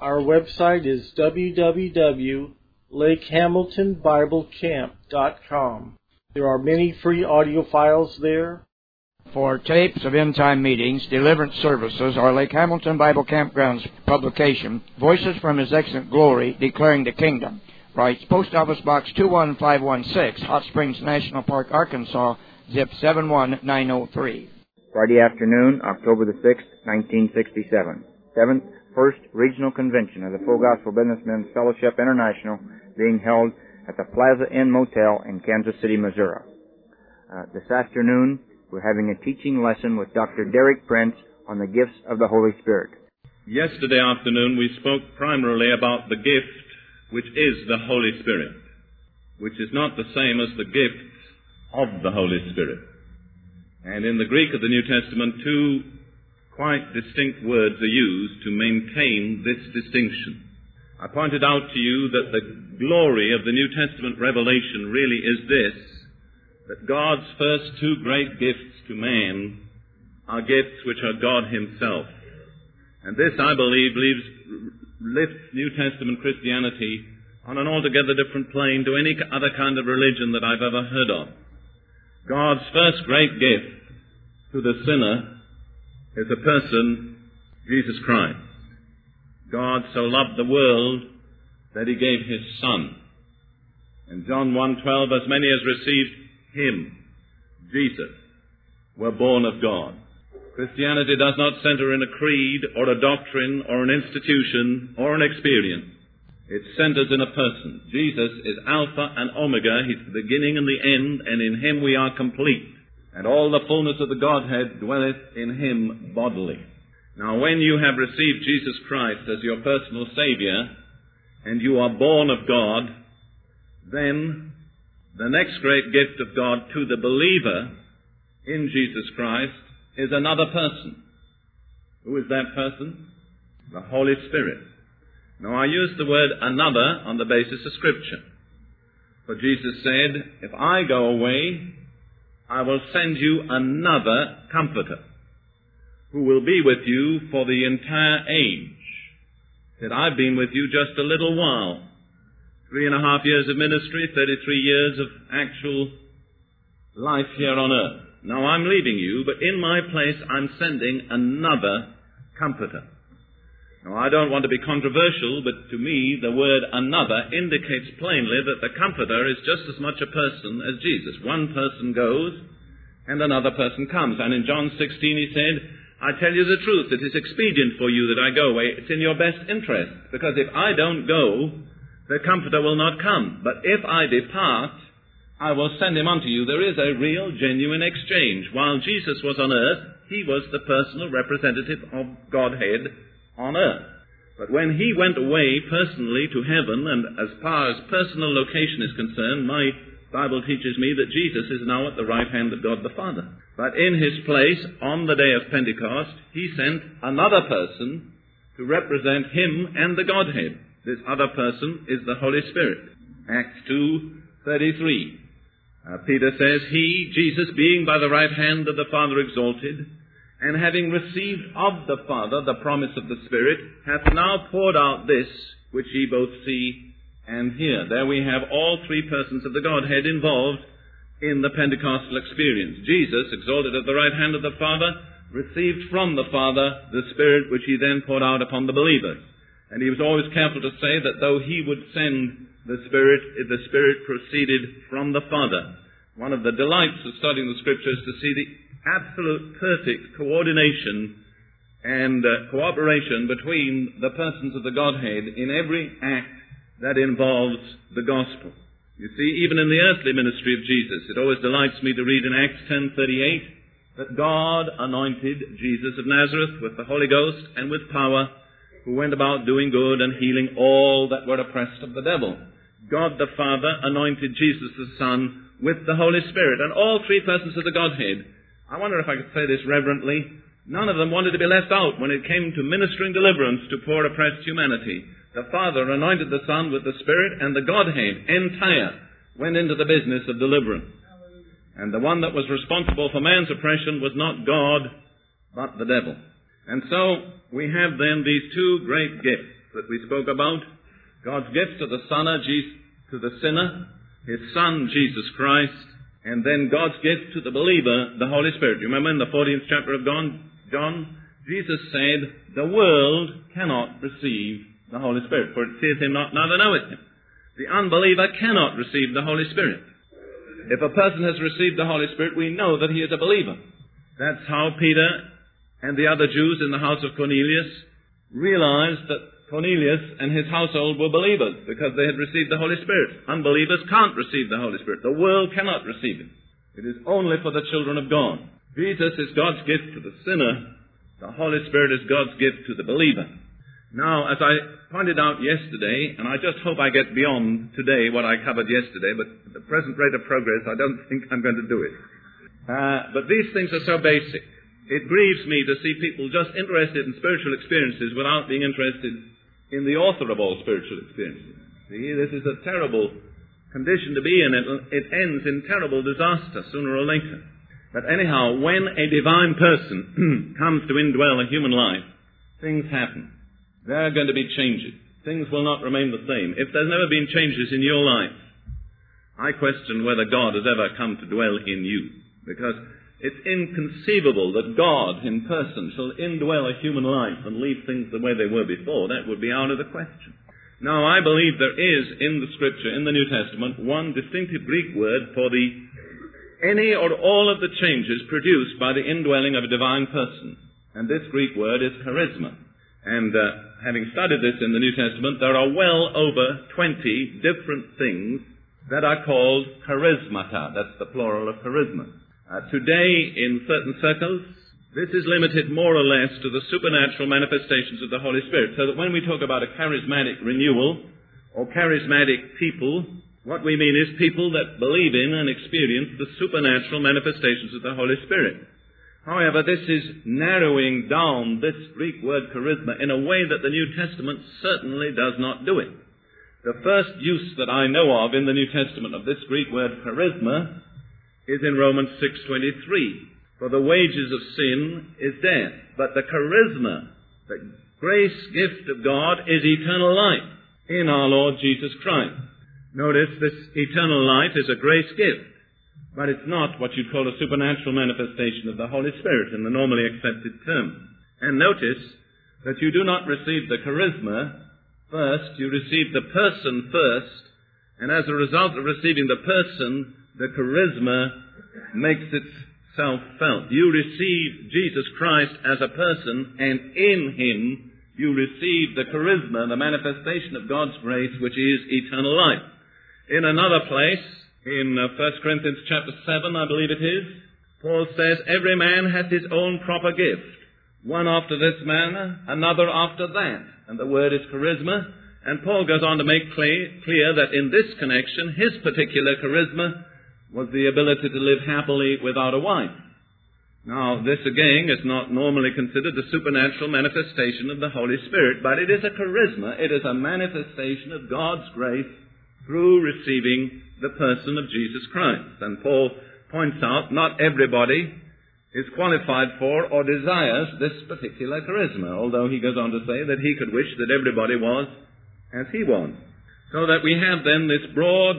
Our website is www.lakehamiltonbiblecamp.com. There are many free audio files there. For tapes of end-time meetings, deliverance services, or Lake Hamilton Bible Campground's publication, Voices from His Excellent Glory, Declaring the Kingdom, writes Post Office Box 21516, Hot Springs National Park, Arkansas, zip 71903. Friday afternoon, October the 6th, 1967. 7th First Regional Convention of the Full Gospel Businessmen's Fellowship International, being held at the Plaza Inn Motel in Kansas City, Missouri. This afternoon, we're having a teaching lesson with Dr. Derek Prince on the gifts of the Holy Spirit. Yesterday afternoon, we spoke primarily about the gift which is the Holy Spirit, which is not the same as the gifts of the Holy Spirit. And in the Greek of the New Testament, two quite distinct words are used to maintain this distinction. I pointed out to you that the glory of the New Testament revelation really is this, that God's first two great gifts to man are gifts which are God Himself. And this, I believe, lifts New Testament Christianity on an altogether different plane to any other kind of religion that I've ever heard of. God's first great gift to the sinner is a person, Jesus Christ. God so loved the world that He gave His Son. In John 1:12, as many as received Him, Jesus, were born of God. Christianity does not center in a creed or a doctrine or an institution or an experience. It centers in a person. Jesus is Alpha and Omega. He's the beginning and the end, and in Him we are complete. And all the fullness of the Godhead dwelleth in Him bodily. Now, when you have received Jesus Christ as your personal Savior, and you are born of God, then the next great gift of God to the believer in Jesus Christ is another person. Who is that person? The Holy Spirit. Now, I use the word another on the basis of Scripture. For Jesus said, if I go away, I will send you another Comforter who will be with you for the entire age. He said, I've been with you just a little while. 3.5 years of ministry, 33 years of actual life here on earth. Now I'm leaving you, but in my place I'm sending another Comforter. Now I don't want to be controversial, but to me the word another indicates plainly that the Comforter is just as much a person as Jesus. One person goes and another person comes. And in John 16 He said, I tell you the truth, it is expedient for you that I go away. It's in your best interest, because if I don't go, the Comforter will not come. But if I depart, I will send Him unto you. There is a real, genuine exchange. While Jesus was on earth, He was the personal representative of Godhead on earth. But when He went away personally to heaven, and as far as personal location is concerned, my Bible teaches me that Jesus is now at the right hand of God the Father. But in His place, on the day of Pentecost, He sent another person to represent Him and the Godhead. This other person is the Holy Spirit. Acts 2:33. Peter says, He, Jesus, being by the right hand of the Father exalted, and having received of the Father the promise of the Spirit, hath now poured out this which ye both see and hear. There we have all three persons of the Godhead involved in the Pentecostal experience. Jesus, exalted at the right hand of the Father, received from the Father the Spirit which He then poured out upon the believers. And He was always careful to say that though He would send the Spirit proceeded from the Father. One of the delights of studying the Scriptures is to see the absolute perfect coordination and cooperation between the persons of the Godhead in every act that involves the gospel. You see, even in the earthly ministry of Jesus, it always delights me to read in Acts 10:38 that God anointed Jesus of Nazareth with the Holy Ghost and with power, who went about doing good and healing all that were oppressed of the devil. God the Father anointed Jesus the Son with the Holy Spirit, and all three persons of the Godhead. I wonder if I could say this reverently. None of them wanted to be left out when it came to ministering deliverance to poor oppressed humanity. The Father anointed the Son with the Spirit, and the Godhead entire went into the business of deliverance. And the one that was responsible for man's oppression was not God, but the devil. And so we have then these two great gifts. that we spoke about. God's gift to the sinner, His Son, Jesus Christ, and then God's gift to the believer, the Holy Spirit. You remember in the 14th chapter of John, Jesus said, the world cannot receive the Holy Spirit, for it seeth Him not, neither knoweth Him. The unbeliever cannot receive the Holy Spirit. If a person has received the Holy Spirit, we know that he is a believer. That's how Peter and the other Jews in the house of Cornelius realized that Cornelius and his household were believers because they had received the Holy Spirit. Unbelievers can't receive the Holy Spirit. The world cannot receive it. It is only for the children of God. Jesus is God's gift to the sinner. The Holy Spirit is God's gift to the believer. Now, as I pointed out yesterday, and I just hope I get beyond today what I covered yesterday, but at the present rate of progress, I don't think I'm going to do it. But these things are so basic. It grieves me to see people just interested in spiritual experiences without being interested in the author of all spiritual experiences. See, this is a terrible condition to be in. It ends in terrible disaster sooner or later. But anyhow, when a divine person comes to indwell a human life, things happen. There are going to be changes. Things will not remain the same. If there's never been changes in your life, I question whether God has ever come to dwell in you. Because it's inconceivable that God in person shall indwell a human life and leave things the way they were before. That would be out of the question. Now, I believe there is in the Scripture, in the New Testament, one distinctive Greek word for any or all of the changes produced by the indwelling of a divine person. And this Greek word is charisma. And having studied this in the New Testament, there are well over 20 different things that are called charismata. That's the plural of charisma. Today, in certain circles, this is limited more or less to the supernatural manifestations of the Holy Spirit. So that when we talk about a charismatic renewal or charismatic people, what we mean is people that believe in and experience the supernatural manifestations of the Holy Spirit. However, this is narrowing down this Greek word charisma in a way that the New Testament certainly does not do it. The first use that I know of in the New Testament of this Greek word charisma is in Romans 6:23. For the wages of sin is death, but the charisma, the grace gift of God, is eternal life in our Lord Jesus Christ. Notice this eternal life is a grace gift. But it's not what you'd call a supernatural manifestation of the Holy Spirit in the normally accepted term. And notice that you do not receive the charisma first, you receive the person first, and as a result of receiving the person, the charisma makes itself felt. You receive Jesus Christ as a person, and in Him you receive the charisma, the manifestation of God's grace, which is eternal life. In another place, in 1 Corinthians chapter 7, I believe it is, Paul says, every man hath his own proper gift, one after this manner, another after that. And the word is charisma. And Paul goes on to make clear that in this connection, his particular charisma was the ability to live happily without a wife. Now, this again is not normally considered the supernatural manifestation of the Holy Spirit, but it is a charisma. It is a manifestation of God's grace through receiving the person of Jesus Christ. And Paul points out not everybody is qualified for or desires this particular charisma, although he goes on to say that he could wish that everybody was as he was. So that we have then this broad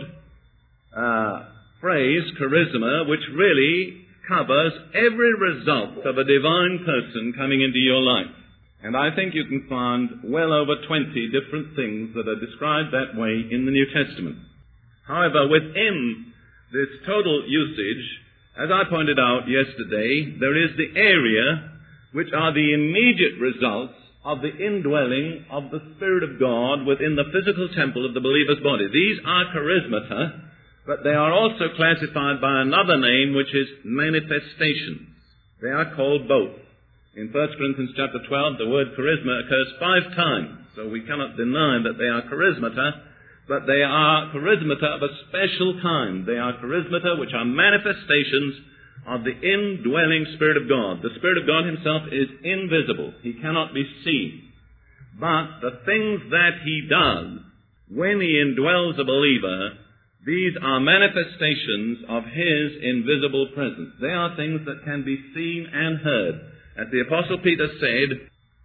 phrase, charisma, which really covers every result of a divine person coming into your life. And I think you can find well over 20 different things that are described that way in the New Testament. However, within this total usage, as I pointed out yesterday, there is the area which are the immediate results of the indwelling of the Spirit of God within the physical temple of the believer's body. These are charismata, but they are also classified by another name, which is manifestations. They are called both. In 1 Corinthians chapter 12, the word charisma occurs 5 times, so we cannot deny that they are charismata, but they are charismata of a special kind. They are charismata which are manifestations of the indwelling Spirit of God. The Spirit of God Himself is invisible. He cannot be seen. But the things that He does when He indwells a believer, these are manifestations of His invisible presence. They are things that can be seen and heard. As the Apostle Peter said,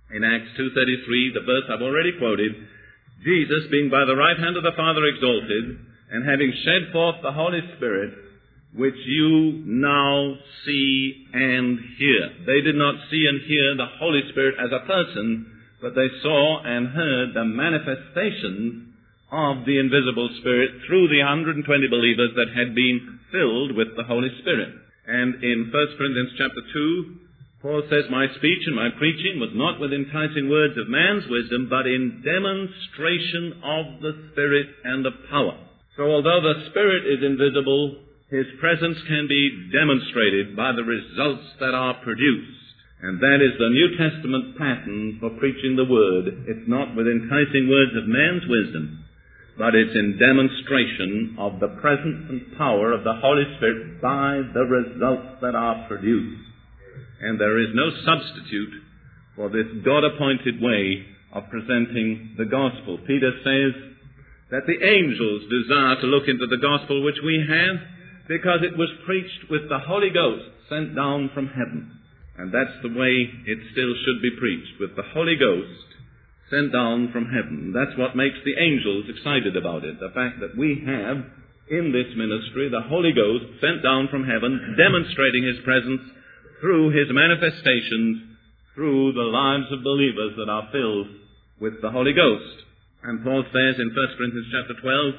In Acts 2:33, the verse I've already quoted, Jesus, being by the right hand of the Father exalted, and having shed forth the Holy Spirit, which you now see and hear. They did not see and hear the Holy Spirit as a person, but they saw and heard the manifestations of the invisible Spirit through the 120 believers that had been filled with the Holy Spirit. And in 1 Corinthians chapter 2, Paul says, my speech and my preaching was not with enticing words of man's wisdom, but in demonstration of the Spirit and of power. So although the Spirit is invisible, His presence can be demonstrated by the results that are produced. And that is the New Testament pattern for preaching the Word. It's not with enticing words of man's wisdom, but it's in demonstration of the presence and power of the Holy Spirit by the results that are produced. And there is no substitute for this God-appointed way of presenting the gospel. Peter says that the angels desire to look into the gospel which we have, because it was preached with the Holy Ghost sent down from heaven. And that's the way it still should be preached, with the Holy Ghost sent down from heaven. That's what makes the angels excited about it, the fact that we have in this ministry the Holy Ghost sent down from heaven, demonstrating His presence through His manifestations, through the lives of believers that are filled with the Holy Ghost. And Paul says in 1 Corinthians chapter 12,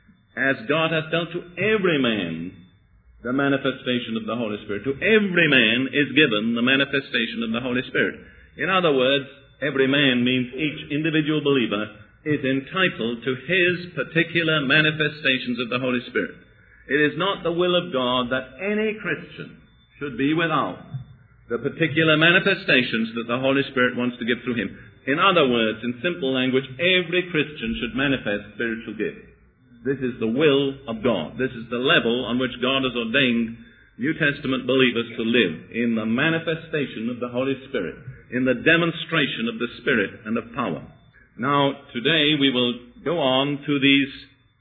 as God hath dealt to every man the manifestation of the Holy Spirit. To every man is given the manifestation of the Holy Spirit. In other words, every man means each individual believer is entitled to his particular manifestations of the Holy Spirit. It is not the will of God that any Christian should be without the particular manifestations that the Holy Spirit wants to give through him. In other words, in simple language, every Christian should manifest spiritual gifts. This is the will of God. This is the level on which God has ordained New Testament believers to live, in the manifestation of the Holy Spirit, in the demonstration of the Spirit and of power. Now, today we will go on to these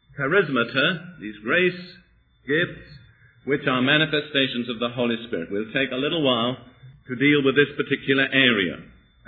charismata, these grace gifts, which are manifestations of the Holy Spirit. We'll take a little while to deal with this particular area.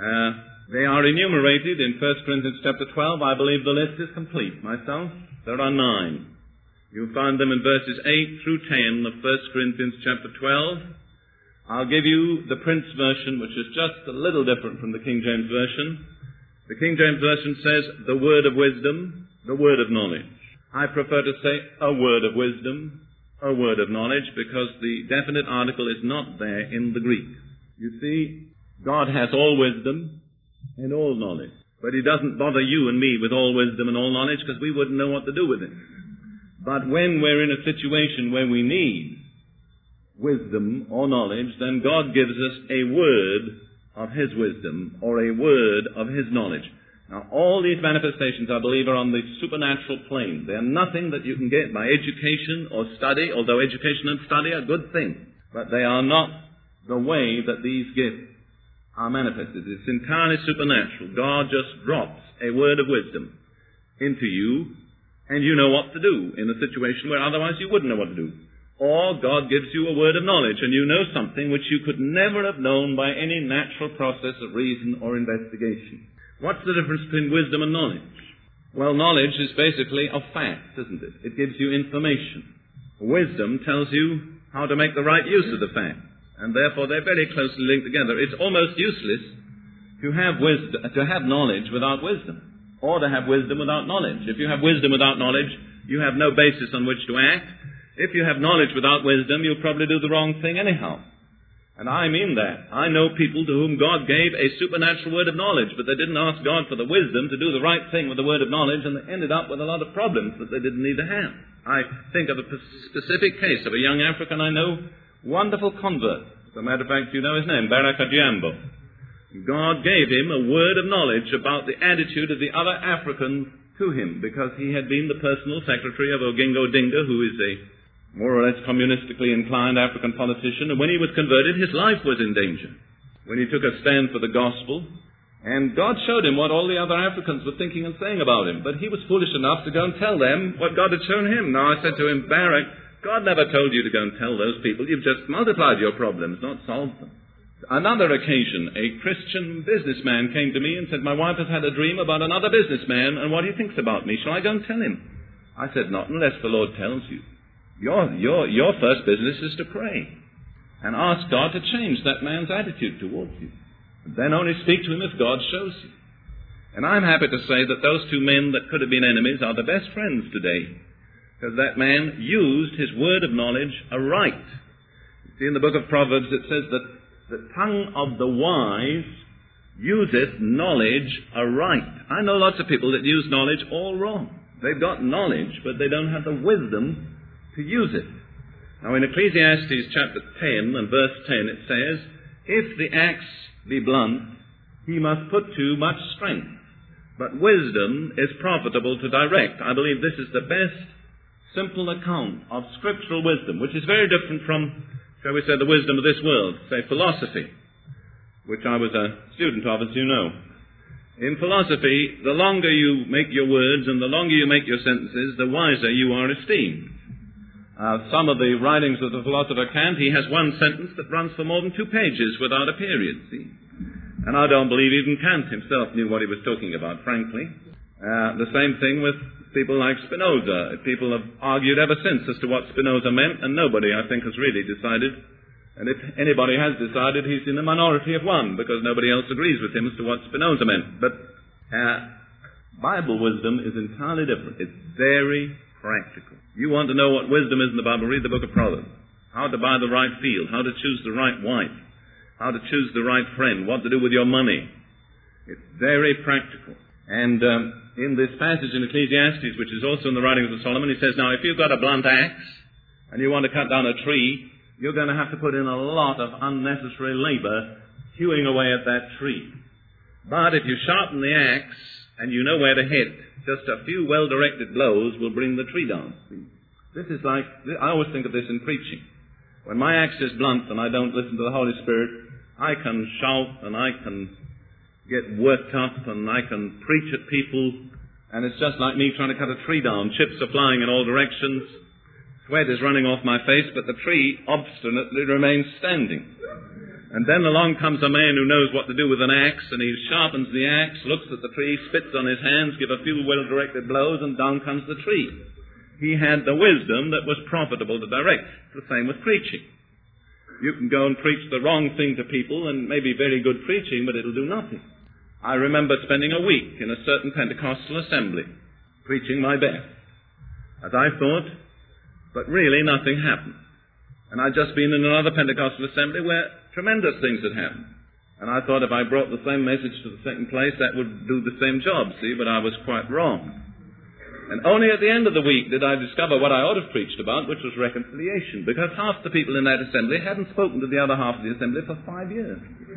They are enumerated in 1 Corinthians chapter 12. I believe the list is complete myself. There are 9. You'll find them in verses 8 through 10 of 1 Corinthians chapter 12. I'll give you the Prince version, which is just a little different from the King James Version. The King James Version says, the word of wisdom, the word of knowledge. I prefer to say, a word of wisdom, a word of knowledge, because the definite article is not there in the Greek. You see, God has all wisdom and all knowledge. But He doesn't bother you and me with all wisdom and all knowledge, because we wouldn't know what to do with it. But when we're in a situation where we need wisdom or knowledge, then God gives us a word of His wisdom or a word of His knowledge. Now, all these manifestations, I believe, are on the supernatural plane. They are nothing that you can get by education or study, although education and study are good things. But they are not the way that these gifts are manifested. It's entirely supernatural. God just drops a word of wisdom into you, and you know what to do in a situation where otherwise you wouldn't know what to do. Or God gives you a word of knowledge, and you know something which you could never have known by any natural process of reason or investigation. What's the difference between wisdom and knowledge? Well, knowledge is basically of facts, isn't it? It gives you information. Wisdom tells you how to make the right use of the facts. And therefore they're very closely linked together. It's almost useless to have knowledge without wisdom, or to have wisdom without knowledge. If you have wisdom without knowledge, you have no basis on which to act. If you have knowledge without wisdom, you'll probably do the wrong thing anyhow. And I mean that. I know people to whom God gave a supernatural word of knowledge, but they didn't ask God for the wisdom to do the right thing with the word of knowledge, and they ended up with a lot of problems that they didn't need to have. I think of a specific case of a young African I know, wonderful convert. As a matter of fact, you know his name, Baraka Jambo. God gave him a word of knowledge about the attitude of the other Africans to him, because he had been the personal secretary of Oginga Odinga, who is a more or less communistically inclined African politician. And when he was converted, his life was in danger when he took a stand for the gospel. And God showed him what all the other Africans were thinking and saying about him. But he was foolish enough to go and tell them what God had shown him. Now I said to him, Barak, God never told you to go and tell those people. You've just multiplied your problems, not solved them. Another occasion, a Christian businessman came to me and said, my wife has had a dream about another businessman and what he thinks about me. Shall I go and tell him? I said, not unless the Lord tells you. Your first business is to pray and ask God to change that man's attitude towards you. Then only speak to him if God shows you. And I'm happy to say that those two men that could have been enemies are the best friends today, because that man used his word of knowledge aright. You see, in the book of Proverbs it says that the tongue of the wise useth knowledge aright. I know lots of people that use knowledge all wrong. They've got knowledge, but they don't have the wisdom to use it. Now in Ecclesiastes chapter 10 and verse 10 it says, if the axe be blunt, he must put to much strength. But wisdom is profitable to direct. I believe this is the best simple account of scriptural wisdom, which is very different from, shall we say, the wisdom of this world, say philosophy, which I was a student of, as you know. In philosophy, the longer you make your words and the longer you make your sentences, the wiser you are esteemed. Some of the writings of the philosopher Kant, he has one sentence that runs for more than 2 pages without a period, see? And I don't believe even Kant himself knew what he was talking about, frankly. The same thing with people like Spinoza. People have argued ever since as to what Spinoza meant, and nobody, I think, has really decided. And if anybody has decided, he's in the minority of one, because nobody else agrees with him as to what Spinoza meant. But Bible wisdom is entirely different. It's very practical. You want to know what wisdom is in the Bible, read the book of Proverbs. How to buy the right field, how to choose the right wife, how to choose the right friend, what to do with your money. It's very practical. And in this passage in Ecclesiastes, which is also in the writings of Solomon, he says, now if you've got a blunt axe and you want to cut down a tree, you're going to have to put in a lot of unnecessary labor hewing away at that tree. But if you sharpen the axe and you know where to hit, just a few well-directed blows will bring the tree down. This is like, I always think of this in preaching. When my axe is blunt and I don't listen to the Holy Spirit, I can shout and I can get worked up and I can preach at people, and it's just like me trying to cut a tree down. Chips are flying in all directions, sweat is running off my face, but the tree obstinately remains standing. And then along comes a man who knows what to do with an axe, and he sharpens the axe, looks at the tree, spits on his hands, give a few well-directed blows, and down comes the tree. He had the wisdom that was profitable to direct. It's the same with preaching. You can go and preach the wrong thing to people and maybe very good preaching, but it'll do nothing. I remember spending a week in a certain Pentecostal assembly, preaching my best, as I thought, but really nothing happened. And I'd just been in another Pentecostal assembly where tremendous things had happened. And I thought if I brought the same message to the second place, that would do the same job, see, but I was quite wrong. And only at the end of the week did I discover what I ought to have preached about, which was reconciliation, because half the people in that assembly hadn't spoken to the other half of the assembly for 5 years.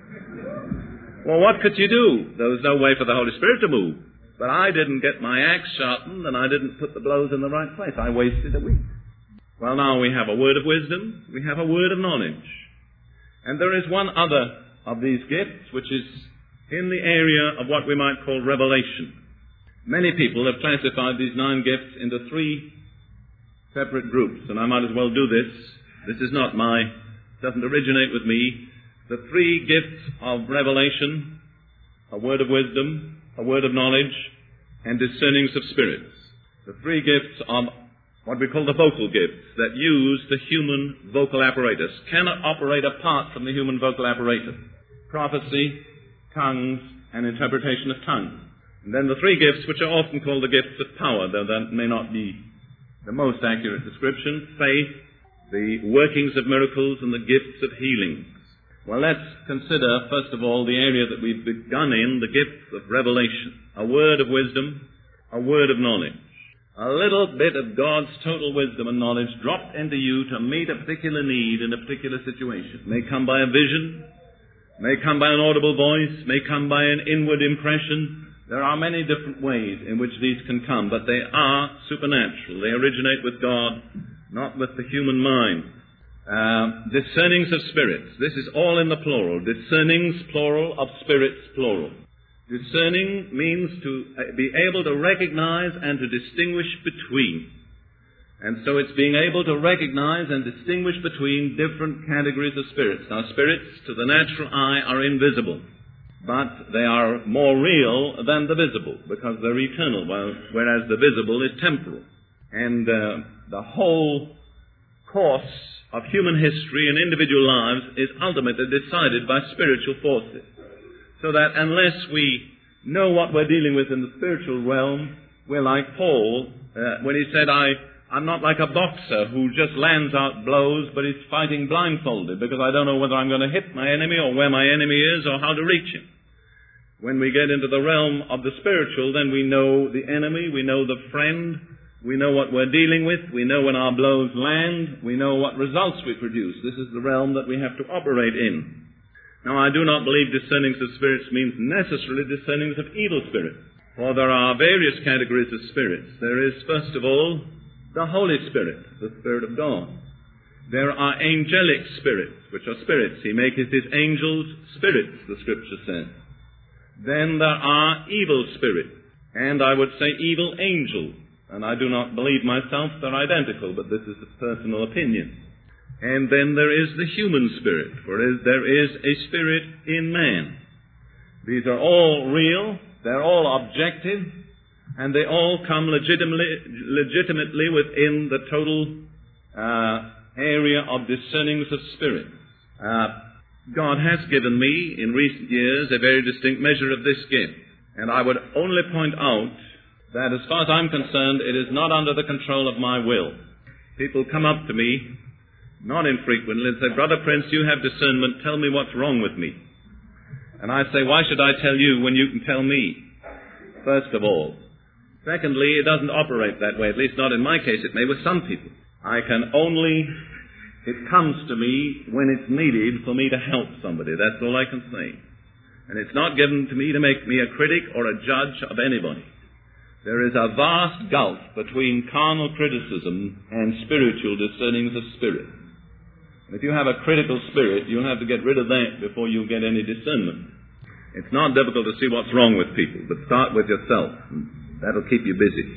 Well, what could you do? There was no way for the Holy Spirit to move. But I didn't get my axe sharpened, and I didn't put the blows in the right place. I wasted a week. Well, now we have a word of wisdom, we have a word of knowledge. And there is one other of these gifts, which is in the area of what we might call revelation. Many people have classified these 9 gifts into 3 separate groups, and I might as well do this. This is not doesn't originate with me. The 3 gifts of revelation, a word of wisdom, a word of knowledge, and discernings of spirits. The 3 gifts are what we call the vocal gifts that use the human vocal apparatus, cannot operate apart from the human vocal apparatus. Prophecy, tongues, and interpretation of tongues. And then the 3 gifts which are often called the gifts of power, though that may not be the most accurate description: faith, the workings of miracles, and the gifts of healing. Well, let's consider, first of all, the area that we've begun in, the gifts of revelation. A word of wisdom, a word of knowledge. A little bit of God's total wisdom and knowledge dropped into you to meet a particular need in a particular situation. May come by a vision, may come by an audible voice, may come by an inward impression. There are many different ways in which these can come, but they are supernatural. They originate with God, not with the human mind. Discernings of spirits. This is all in the plural. Discernings, plural, of spirits, plural. Discerning means to be able to recognize and to distinguish between. And so it's being able to recognize and distinguish between different categories of spirits. Now, spirits to the natural eye are invisible, but they are more real than the visible because they're eternal, whereas the visible is temporal. And the whole course of human history and individual lives is ultimately decided by spiritual forces. So that unless we know what we're dealing with in the spiritual realm, we're like Paul when he said, I'm not like a boxer who just lands out blows, but is fighting blindfolded because I don't know whether I'm going to hit my enemy or where my enemy is or how to reach him. When we get into the realm of the spiritual, then we know the enemy, we know the friend, we know what we're dealing with, we know when our blows land, we know what results we produce. This is the realm that we have to operate in. Now, I do not believe discernings of spirits means necessarily discernings of evil spirits, for there are various categories of spirits. There is, first of all, the Holy Spirit, the Spirit of God. There are angelic spirits, which are spirits. He maketh his angels spirits, the Scripture says. Then there are evil spirits, and I would say evil angels. And I do not believe myself they're identical, but this is a personal opinion. And then there is the human spirit, for there is a spirit in man. These are all real, they're all objective, and they all come legitimately within the total area of discernings of spirit. God has given me, in recent years, a very distinct measure of this gift. And I would only point out that as far as I'm concerned, it is not under the control of my will. People come up to me, not infrequently, and say, Brother Prince, you have discernment, tell me what's wrong with me. And I say, why should I tell you when you can tell me? First of all. Secondly, it doesn't operate that way, at least not in my case. It may with some people. It comes to me when it's needed for me to help somebody. That's all I can say. And it's not given to me to make me a critic or a judge of anybody. There is a vast gulf between carnal criticism and spiritual discernings of spirit. If you have a critical spirit, you'll have to get rid of that before you get any discernment. It's not difficult to see what's wrong with people, but start with yourself. That'll keep you busy.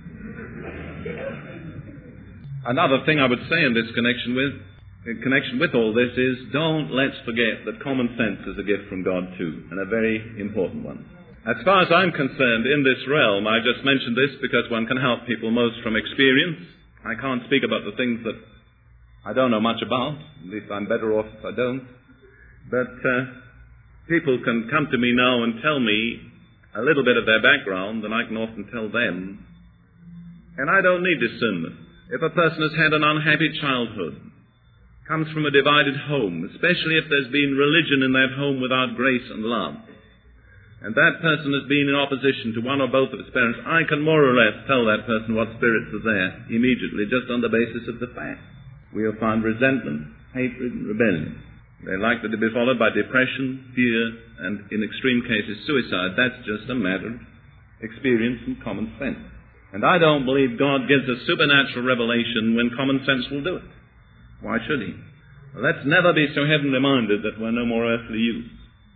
Another thing I would say in connection with all this is, don't let's forget that common sense is a gift from God too, and a very important one. As far as I'm concerned, in this realm, I just mentioned this because one can help people most from experience. I can't speak about the things that I don't know much about. At least I'm better off if I don't. But people can come to me now and tell me a little bit of their background, and I can often tell them. And I don't need discernment. If a person has had an unhappy childhood, comes from a divided home, especially if there's been religion in that home without grace and love, and that person has been in opposition to one or both of his parents, I can more or less tell that person what spirits are there immediately, just on the basis of the fact. We'll find resentment, hatred, and rebellion. They're likely to be followed by depression, fear, and in extreme cases, suicide. That's just a matter of experience and common sense. And I don't believe God gives us supernatural revelation when common sense will do it. Why should he? Let's never be so heavenly minded that we're no more earthly use.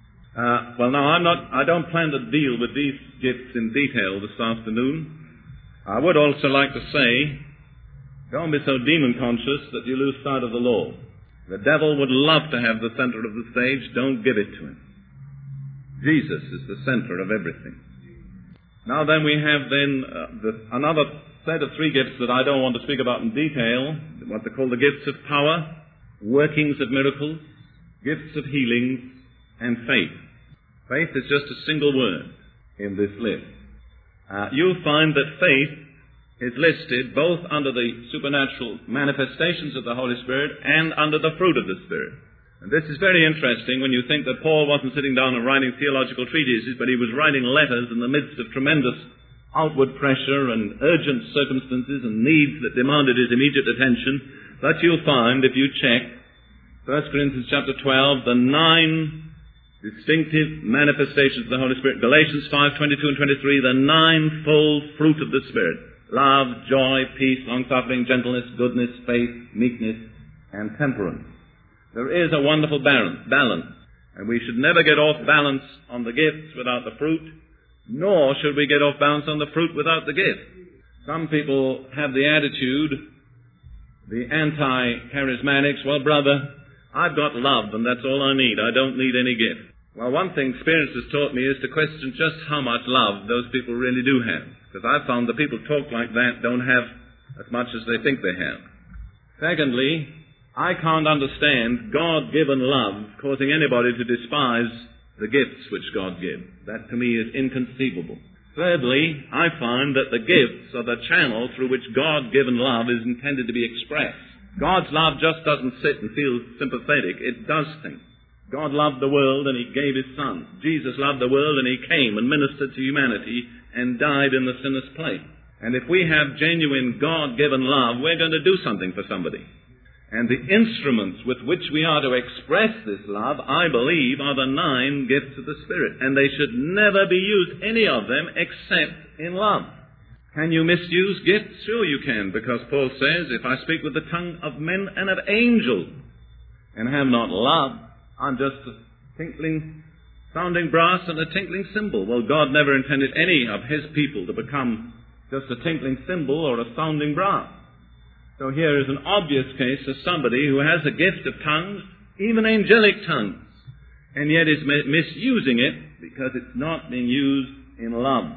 I don't plan to deal with these gifts in detail this afternoon. I would also like to say, don't be so demon-conscious that you lose sight of the Lord. The devil would love to have the center of the stage. Don't give it to him. Jesus is the center of everything. Now then, we have another set of three gifts that I don't want to speak about in detail, what they call the gifts of power, workings of miracles, gifts of healings, and faith. Faith is just a single word in this list. You'll find that faith is listed both under the supernatural manifestations of the Holy Spirit and under the fruit of the Spirit. And this is very interesting when you think that Paul wasn't sitting down and writing theological treatises, but he was writing letters in the midst of tremendous outward pressure and urgent circumstances and needs that demanded his immediate attention. But you'll find, if you check 1 Corinthians chapter 12, the 9 distinctive manifestations of the Holy Spirit. Galatians 5:22 and 23, the 9-fold fruit of the Spirit. Love, joy, peace, long-suffering, gentleness, goodness, faith, meekness, and temperance. There is a wonderful balance. And we should never get off balance on the gifts without the fruit, nor should we get off balance on the fruit without the gift. Some people have the attitude The anti-charismatics, well, brother, I've got love and that's all I need. I don't need any gift. Well, one thing experience has taught me is to question just how much love those people really do have. Because I've found the people talk like that don't have as much as they think they have. Secondly, I can't understand God-given love causing anybody to despise the gifts which God gives. That to me is inconceivable. Thirdly, I find that the gifts are the channel through which God-given love is intended to be expressed. God's love just doesn't sit and feel sympathetic. It does things. God loved the world and He gave His Son. Jesus loved the world and He came and ministered to humanity and died in the sinner's place. And if we have genuine God-given love, we're going to do something for somebody. And the instruments with which we are to express this love, I believe, are the 9 gifts of the Spirit. And they should never be used, any of them, except in love. Can you misuse gifts? Sure you can, because Paul says, if I speak with the tongue of men and of angels and have not love, I'm just a tinkling, sounding brass and a tinkling cymbal. Well, God never intended any of His people to become just a tinkling cymbal or a sounding brass. So here is an obvious case of somebody who has a gift of tongues, even angelic tongues, and yet is misusing it because it's not being used in love.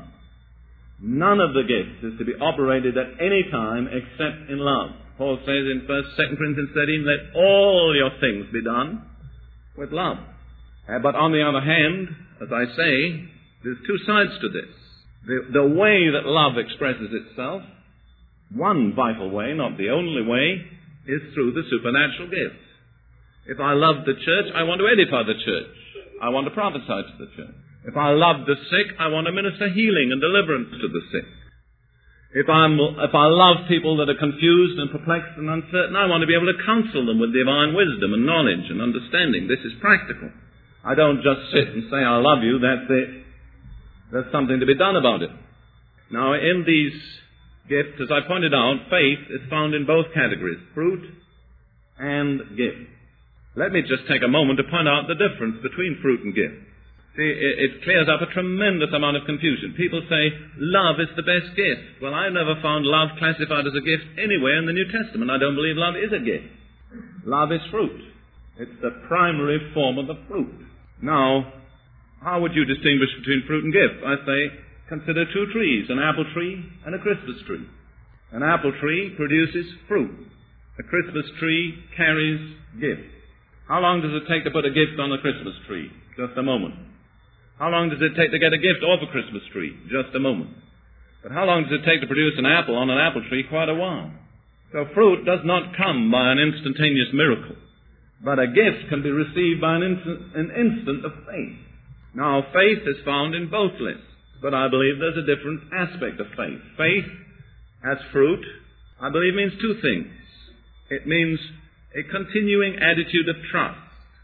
None of the gifts is to be operated at any time except in love. Paul says in 2 Corinthians 13, let all your things be done with love. But on the other hand, as I say, there's 2 sides to this. The way that love expresses itself, one vital way, not the only way, is through the supernatural gifts. If I love the church, I want to edify the church. I want to prophesy to the church. If I love the sick, I want to minister healing and deliverance to the sick. If I love people that are confused and perplexed and uncertain, I want to be able to counsel them with divine wisdom and knowledge and understanding. This is practical. I don't just sit and say, I love you, that's it. There's something to be done about it. Now, in these gifts, as I pointed out, faith is found in both categories, fruit and gift. Let me just take a moment to point out the difference between fruit and gift. See, it clears up a tremendous amount of confusion. People say, love is the best gift. Well, I've never found love classified as a gift anywhere in the New Testament. I don't believe love is a gift. Love is fruit. It's the primary form of the fruit. Now, how would you distinguish between fruit and gift? I say, consider 2 trees, an apple tree and a Christmas tree. An apple tree produces fruit. A Christmas tree carries gift. How long does it take to put a gift on a Christmas tree? Just a moment. How long does it take to get a gift off a Christmas tree? Just a moment. But how long does it take to produce an apple on an apple tree? Quite a while. So fruit does not come by an instantaneous miracle. But a gift can be received by an instant of faith. Now, faith is found in both lists. But I believe there's a different aspect of faith. Faith as fruit, I believe, means 2 things. It means a continuing attitude of trust.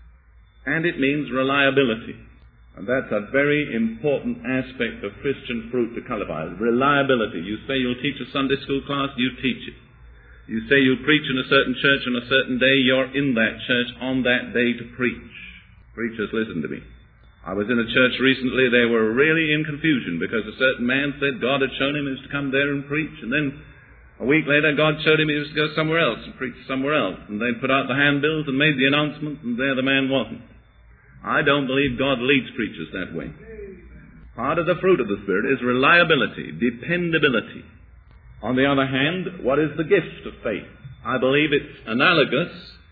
And it means reliability. And that's a very important aspect of Christian fruit to qualify. Reliability. You say you'll teach a Sunday school class, you teach it. You say you'll preach in a certain church on a certain day, you're in that church on that day to preach. Preachers, listen to me. I was in a church recently, they were really in confusion because a certain man said God had shown him he was to come there and preach, and then a week later God showed him he was to go somewhere else and preach somewhere else. And they put out the handbills and made the announcement, and there the man wasn't. I don't believe God leads preachers that way. Part of the fruit of the Spirit is reliability, dependability. On the other hand, what is the gift of faith? I believe it's analogous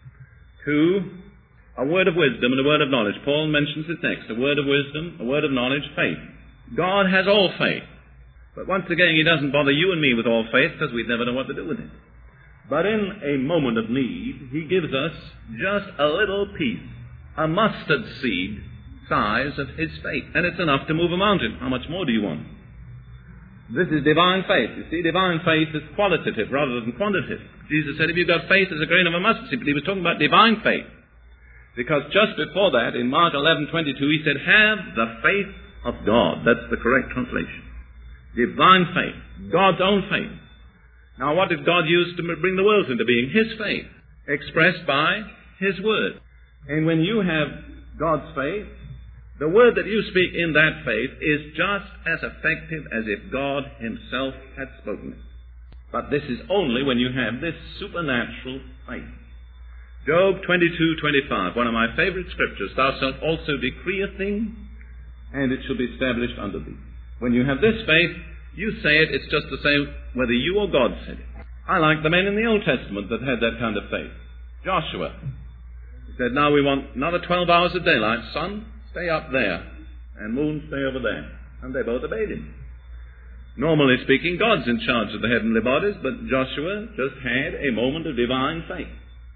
to a word of wisdom and a word of knowledge. Paul mentions it next. A word of wisdom, a word of knowledge, faith. God has all faith. But once again, He doesn't bother you and me with all faith because we'd never know what to do with it. But in a moment of need, He gives us just a little piece, a mustard seed size of His faith. And it's enough to move a mountain. How much more do you want? This is divine faith. You see, divine faith is qualitative rather than quantitative. Jesus said, if you've got faith as a grain of a mustard seed, but He was talking about divine faith. Because just before that, in Mark 11:22, He said, have the faith of God. That's the correct translation. Divine faith. God's own faith. Now, what did God use to bring the world into being? His faith, expressed by His Word. And when you have God's faith, the word that you speak in that faith is just as effective as if God Himself had spoken it. But this is only when you have this supernatural faith. Job 22:25, one of my favorite scriptures, thou shalt also decree a thing, and it shall be established unto thee. When you have this faith, you say it, it's just the same whether you or God said it. I like the men in the Old Testament that had that kind of faith. Joshua. He said, now we want another 12 hours of daylight. Sun, stay up there, and moon, stay over there. And they both obeyed him. Normally speaking, God's in charge of the heavenly bodies, but Joshua just had a moment of divine faith.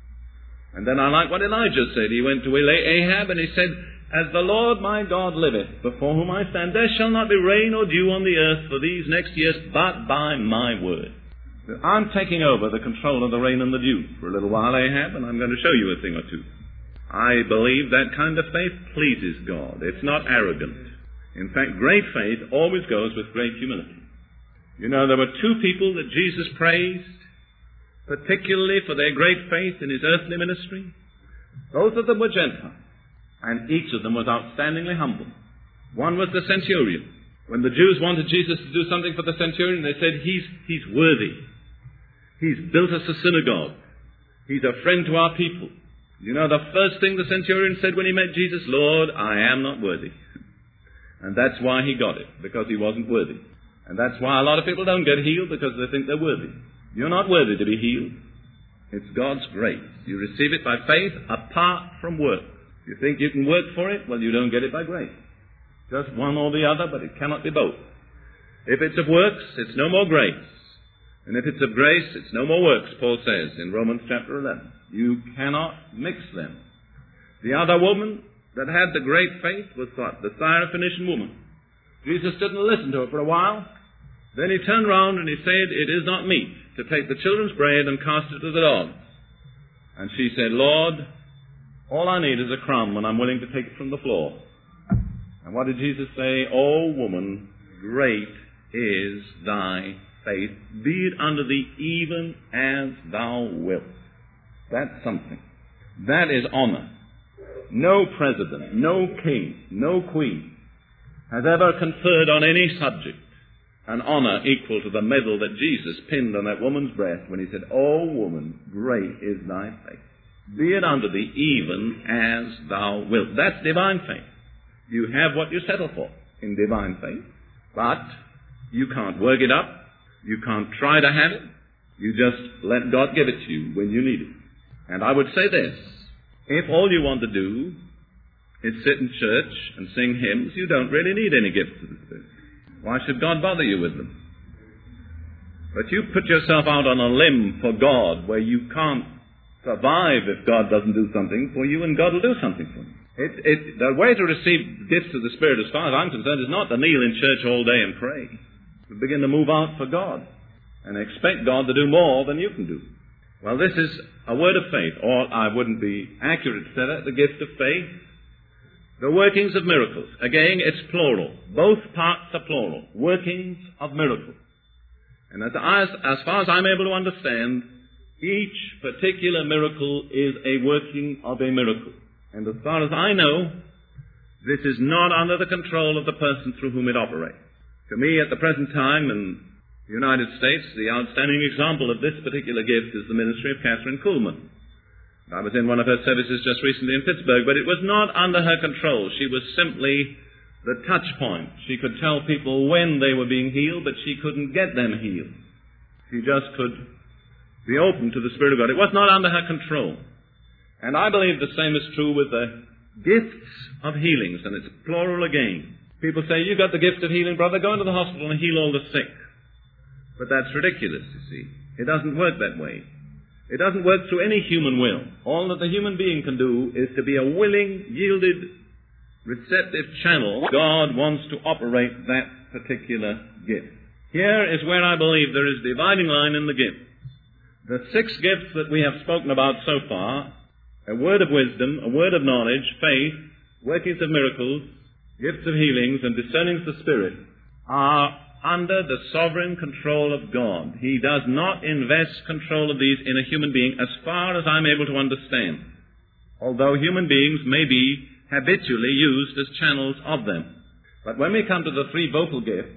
And then I like what Elijah said. He went to Ahab and he said, as the Lord my God liveth, before whom I stand, there shall not be rain or dew on the earth for these next years, but by my word. I'm taking over the control of the rain and the dew for a little while, Ahab, and I'm going to show you a thing or two. I believe that kind of faith pleases God. It's not arrogant. In fact, great faith always goes with great humility. You know, there were two people that Jesus praised, particularly for their great faith in his earthly ministry. Both of them were Gentiles, and each of them was outstandingly humble. One was the centurion. When the Jews wanted Jesus to do something for the centurion, they said, he's worthy. He's built us a synagogue. He's a friend to our people. You know, the first thing the centurion said when he met Jesus, Lord, I am not worthy. And that's why he got it, because he wasn't worthy. And that's why a lot of people don't get healed, because they think they're worthy. You're not worthy to be healed. It's God's grace. You receive it by faith apart from work. You think you can work for it? Well, you don't get it by grace. Just one or the other, but it cannot be both. If it's of works, it's no more grace. And if it's of grace, it's no more works, Paul says in Romans chapter 11. You cannot mix them. The other woman that had the great faith was what? The Syrophoenician woman. Jesus didn't listen to her for a while. Then he turned round and he said, it is not meet to take the children's bread and cast it to the dogs. And she said, Lord, all I need is a crumb, and I'm willing to take it from the floor. And what did Jesus say? O woman, great is thy faith. Be it unto thee even as thou wilt. That's something. That is honor. No president, no king, no queen has ever conferred on any subject an honor equal to the medal that Jesus pinned on that woman's breast when he said, O woman, great is thy faith. Be it unto thee even as thou wilt. That's divine faith. You have what you settle for in divine faith, but you can't work it up. You can't try to have it. You just let God give it to you when you need it. And I would say this, if all you want to do is sit in church and sing hymns, you don't really need any gifts of the Spirit. Why should God bother you with them? But you put yourself out on a limb for God where you can't survive if God doesn't do something for you, and God will do something for you. The way to receive gifts of the Spirit, as far as I'm concerned, is not to kneel in church all day and pray. To begin to move out for God and expect God to do more than you can do. Well, this is a word of faith, or I wouldn't be accurate to say that, the gift of faith. The workings of miracles. Again, it's plural. Both parts are plural. Workings of miracles. And as far as I'm able to understand, each particular miracle is a working of a miracle. And as far as I know, this is not under the control of the person through whom it operates. To me, at the present time in the United States, the outstanding example of this particular gift is the ministry of Catherine Kuhlman. I was in one of her services just recently in Pittsburgh, but it was not under her control. She was simply the touch point. She could tell people when they were being healed, but she couldn't get them healed. She just could be open to the Spirit of God. It was not under her control. And I believe the same is true with the gifts of healings, and it's plural again. People say, you got the gift of healing, brother, go into the hospital and heal all the sick. But that's ridiculous, you see. It doesn't work that way. It doesn't work through any human will. All that the human being can do is to be a willing, yielded, receptive channel. God wants to operate that particular gift. Here is where I believe there is a dividing line in the gifts. The 6 gifts that we have spoken about so far, a word of wisdom, a word of knowledge, faith, workings of miracles, gifts of healings, and discernings of the Spirit, are under the sovereign control of God. He does not invest control of these in a human being as far as I'm able to understand, although human beings may be habitually used as channels of them. But when we come to the 3 vocal gifts,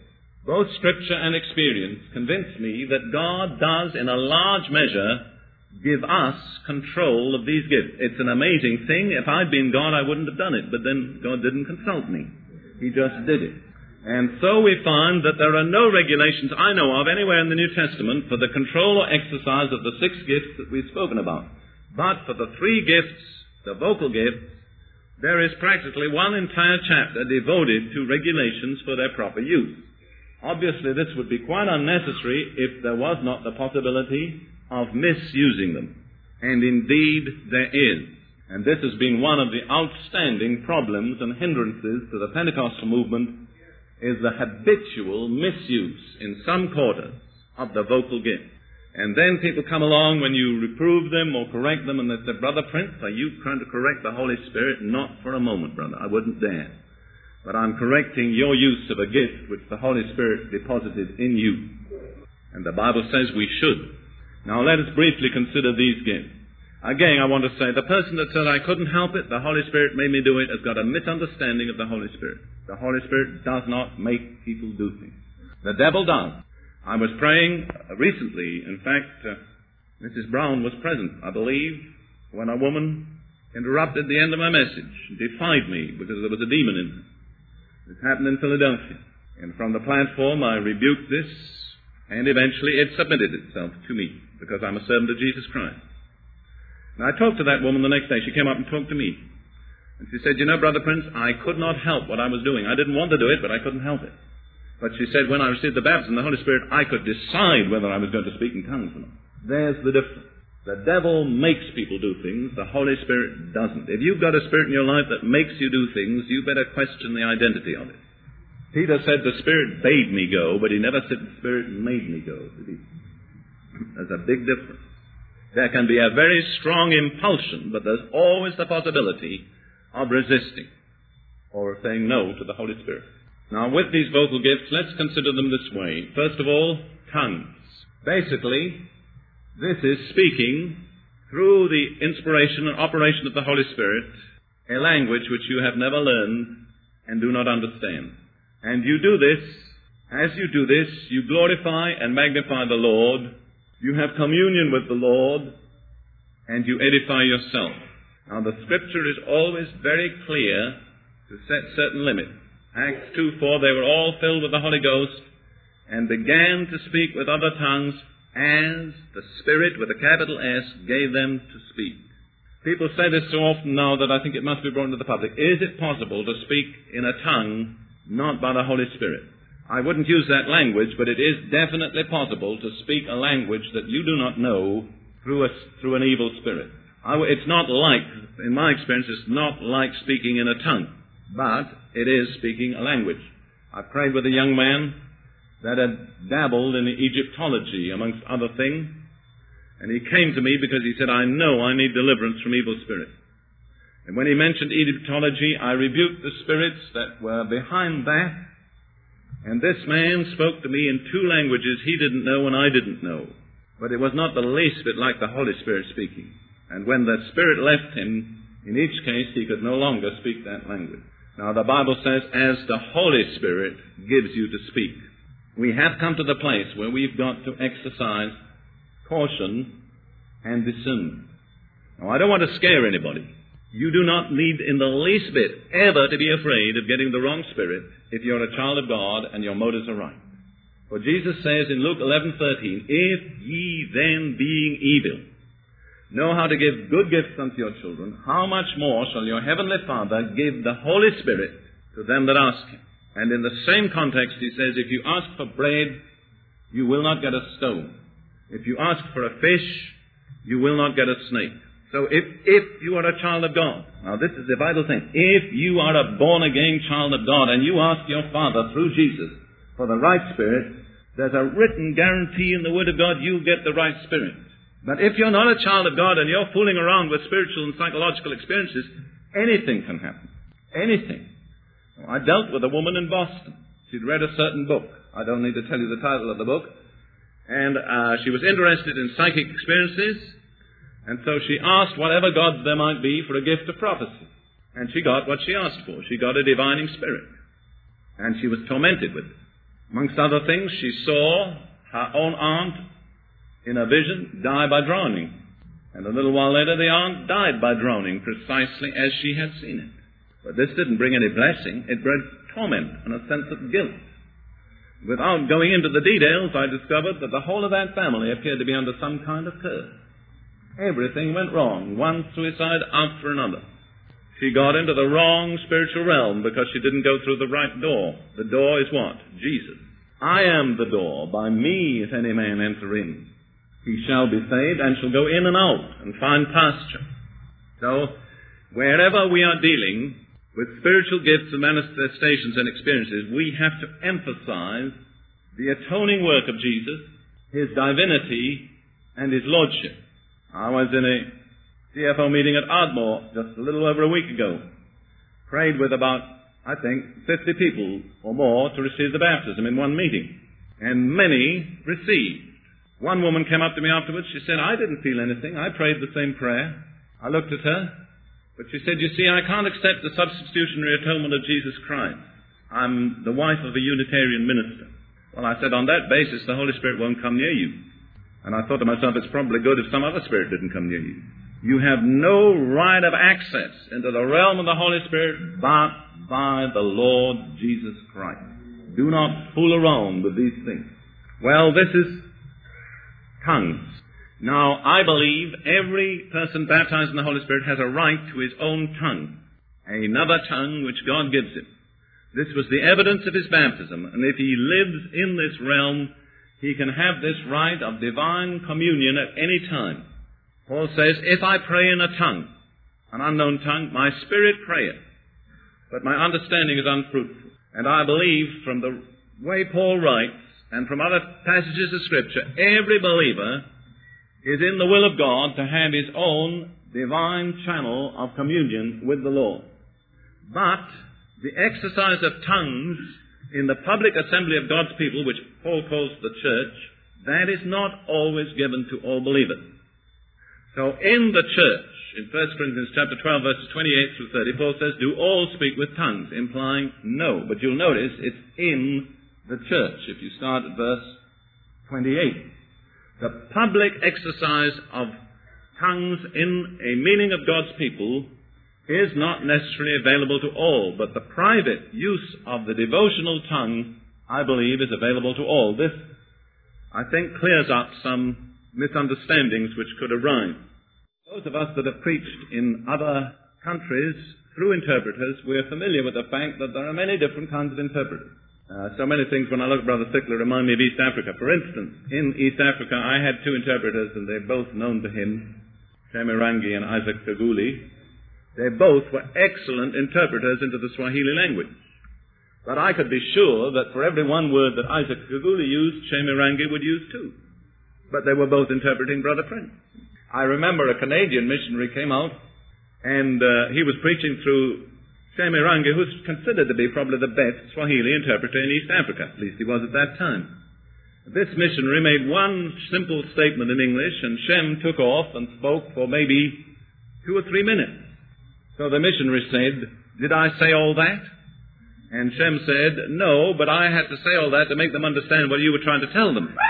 Both Scripture and experience convince me that God does, in a large measure, give us control of these gifts. It's an amazing thing. If I'd been God, I wouldn't have done it. But then God didn't consult me. He just did it. And so we find that there are no regulations I know of anywhere in the New Testament for the control or exercise of the 6 gifts that we've spoken about. But for the 3 gifts, the vocal gifts, there is practically one entire chapter devoted to regulations for their proper use. Obviously, this would be quite unnecessary if there was not the possibility of misusing them. And indeed, there is. And this has been one of the outstanding problems and hindrances to the Pentecostal movement, is the habitual misuse in some quarters of the vocal gift. And then people come along when you reprove them or correct them, and they say, Brother Prince, are you trying to correct the Holy Spirit? Not for a moment, brother. I wouldn't dare. But I'm correcting your use of a gift which the Holy Spirit deposited in you. And the Bible says we should. Now let us briefly consider these gifts. Again, I want to say, the person that said I couldn't help it, the Holy Spirit made me do it, has got a misunderstanding of the Holy Spirit. The Holy Spirit does not make people do things. The devil does. I was praying recently, in fact, Mrs. Brown was present, I believe, when a woman interrupted the end of my message, defied me because there was a demon in her. This happened in Philadelphia. And from the platform I rebuked this, and eventually it submitted itself to me, because I'm a servant of Jesus Christ. Now I talked to that woman the next day. She came up and talked to me. And she said, you know, Brother Prince, I could not help what I was doing. I didn't want to do it, but I couldn't help it. But she said, when I received the baptism of the Holy Spirit, I could decide whether I was going to speak in tongues or not. There's the difference. The devil makes people do things. The Holy Spirit doesn't. If you've got a spirit in your life that makes you do things, you better question the identity of it. Peter said, the Spirit bade me go, but he never said the Spirit made me go, did he? There's a big difference. There can be a very strong impulsion, but there's always the possibility of resisting or saying no to the Holy Spirit. Now, with these vocal gifts, let's consider them this way. First of all, tongues. Basically, this is speaking through the inspiration and operation of the Holy Spirit, a language which you have never learned and do not understand. And you do this, as you do this, you glorify and magnify the Lord, you have communion with the Lord, and you edify yourself. Now, the Scripture is always very clear to set certain limits. Acts 2:4, they were all filled with the Holy Ghost and began to speak with other tongues as the Spirit, with a capital S, gave them to speak. People say this so often now that I think it must be brought to the public. Is it possible to speak in a tongue not by the Holy Spirit? I wouldn't use that language, but it is definitely possible to speak a language that you do not know through an evil spirit. It's not like, in my experience, it's not like speaking in a tongue, but it is speaking a language. I prayed with a young man that had dabbled in Egyptology, amongst other things, and he came to me because he said, I know I need deliverance from evil spirits. And when he mentioned Egyptology, I rebuked the spirits that were behind that, and this man spoke to me in 2 languages he didn't know and I didn't know. But it was not the least bit like the Holy Spirit speaking. And when the Spirit left him, in each case he could no longer speak that language. Now the Bible says, as the Holy Spirit gives you to speak. We have come to the place where we've got to exercise caution and discernment. Now I don't want to scare anybody. You do not need in the least bit ever to be afraid of getting the wrong spirit if you're a child of God and your motives are right. For Jesus says in Luke 11:13, if ye then being evil know how to give good gifts unto your children, how much more shall your heavenly Father give the Holy Spirit to them that ask him? And in the same context he says, if you ask for bread, you will not get a stone. If you ask for a fish, you will not get a snake. So if you are a child of God, now this is the vital thing, if you are a born-again child of God and you ask your Father through Jesus for the right spirit, there's a written guarantee in the Word of God you'll get the right spirit. But if you're not a child of God and you're fooling around with spiritual and psychological experiences, anything can happen. Anything. I dealt with a woman in Boston. She'd read a certain book. I don't need to tell you the title of the book. And she was interested in psychic experiences. And so she asked whatever gods there might be for a gift of prophecy. And she got what she asked for. She got a divining spirit. And she was tormented with it. Amongst other things, she saw her own aunt in a vision die by drowning. And a little while later, the aunt died by drowning, precisely as she had seen it. But this didn't bring any blessing. It brought torment and a sense of guilt. Without going into the details, I discovered that the whole of that family appeared to be under some kind of curse. Everything went wrong, one suicide after another. She got into the wrong spiritual realm because she didn't go through the right door. The door is what? Jesus. I am the door. By me, if any man enter in, he shall be saved and shall go in and out and find pasture. So, wherever we are dealing with spiritual gifts and manifestations and experiences, we have to emphasize the atoning work of Jesus, his divinity, and his lordship. I was in a CFO meeting at Ardmore just a little over a week ago. Prayed with about, I think, 50 people or more to receive the baptism in one meeting. And many received. One woman came up to me afterwards. She said, I didn't feel anything. I prayed the same prayer. I looked at her. But she said, you see, I can't accept the substitutionary atonement of Jesus Christ. I'm the wife of a Unitarian minister. Well, I said, on that basis, the Holy Spirit won't come near you. And I thought to myself, it's probably good if some other spirit didn't come near you. You have no right of access into the realm of the Holy Spirit but by the Lord Jesus Christ. Do not fool around with these things. Well, this is tongues. Now, I believe every person baptized in the Holy Spirit has a right to his own tongue, another tongue which God gives him. This was the evidence of his baptism, and if he lives in this realm, he can have this right of divine communion at any time. Paul says, if I pray in a tongue, an unknown tongue, my spirit prayeth, but my understanding is unfruitful. And I believe from the way Paul writes, and from other passages of Scripture, every believer is in the will of God to have his own divine channel of communion with the Lord. But the exercise of tongues in the public assembly of God's people, which Paul calls the church, that is not always given to all believers. So in the church, in 1 Corinthians chapter 12, verses 28 through 30, Paul says, do all speak with tongues, implying no. But you'll notice it's in the church, if you start at verse 28. The public exercise of tongues in a meeting of God's people is not necessarily available to all, but the private use of the devotional tongue, I believe, is available to all. This, I think, clears up some misunderstandings which could arise. Those of us that have preached in other countries through interpreters, we're familiar with the fact that there are many different kinds of interpreters. So many things, when I look at Brother Sickler, remind me of East Africa. For instance, in East Africa, I had two interpreters, and they're both known to him, Shemirangi and Isaac Kaguli. They both were excellent interpreters into the Swahili language. But I could be sure that for every one word that Isaac Kaguli used, Shemirangi would use too. But they were both interpreting Brother Prince. I remember a Canadian missionary came out, and he was preaching through Shemirangi, who's considered to be probably the best Swahili interpreter in East Africa. At least he was at that time. This missionary made one simple statement in English, and Shem took off and spoke for maybe 2 or 3 minutes. So the missionary said, did I say all that? And Shem said, no, but I had to say all that to make them understand what you were trying to tell them.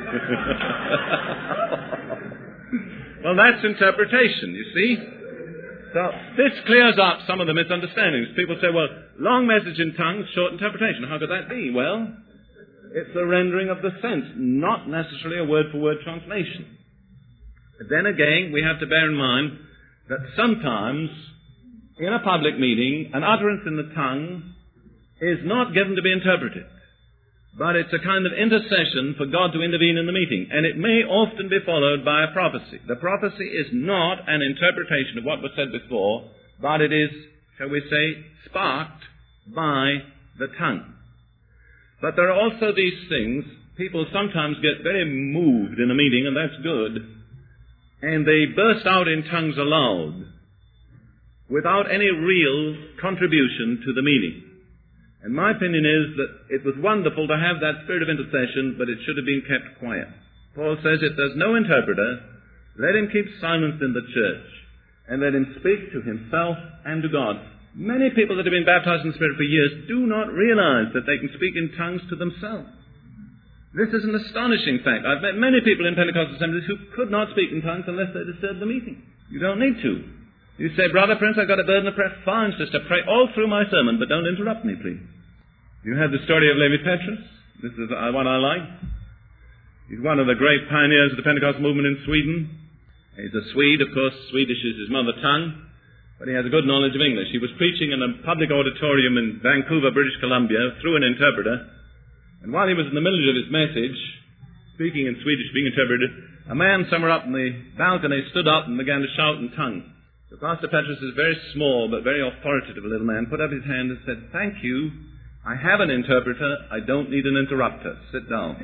Well, that's interpretation, you see. So this clears up some of the misunderstandings. People say, well, long message in tongues, short interpretation. How could that be? Well, it's a rendering of the sense, not necessarily a word-for-word translation. But then again, we have to bear in mind that sometimes in a public meeting, an utterance in the tongue is not given to be interpreted, but it's a kind of intercession for God to intervene in the meeting, and it may often be followed by a prophecy. The prophecy is not an interpretation of what was said before, but it is, shall we say, sparked by the tongue. But there are also these things, people sometimes get very moved in a meeting, and that's good, and they burst out in tongues aloud without any real contribution to the meeting. And my opinion is that it was wonderful to have that spirit of intercession, but it should have been kept quiet. Paul says if there's no interpreter, let him keep silence in the church, and let him speak to himself and to God. Many people that have been baptized in the Spirit for years do not realize that they can speak in tongues to themselves. This is an astonishing fact. I've met many people in Pentecostal assemblies who could not speak in tongues unless they disturbed the meeting. You don't need to. You say, Brother Prince, I've got a burden of prayer. Fine, sister, pray all through my sermon, but don't interrupt me, please. You have the story of Levi Petrus. This is one I like. He's one of the great pioneers of the Pentecostal movement in Sweden. He's a Swede, of course. Swedish is his mother tongue, but he has a good knowledge of English. He was preaching in a public auditorium in Vancouver, British Columbia, through an interpreter, and while he was in the middle of his message, speaking in Swedish, being interpreted, a man somewhere up in the balcony stood up and began to shout in tongues. So Pastor Petrus is a very small but very authoritative little man, put up his hand and said, "Thank you. I have an interpreter. I don't need an interrupter. Sit down."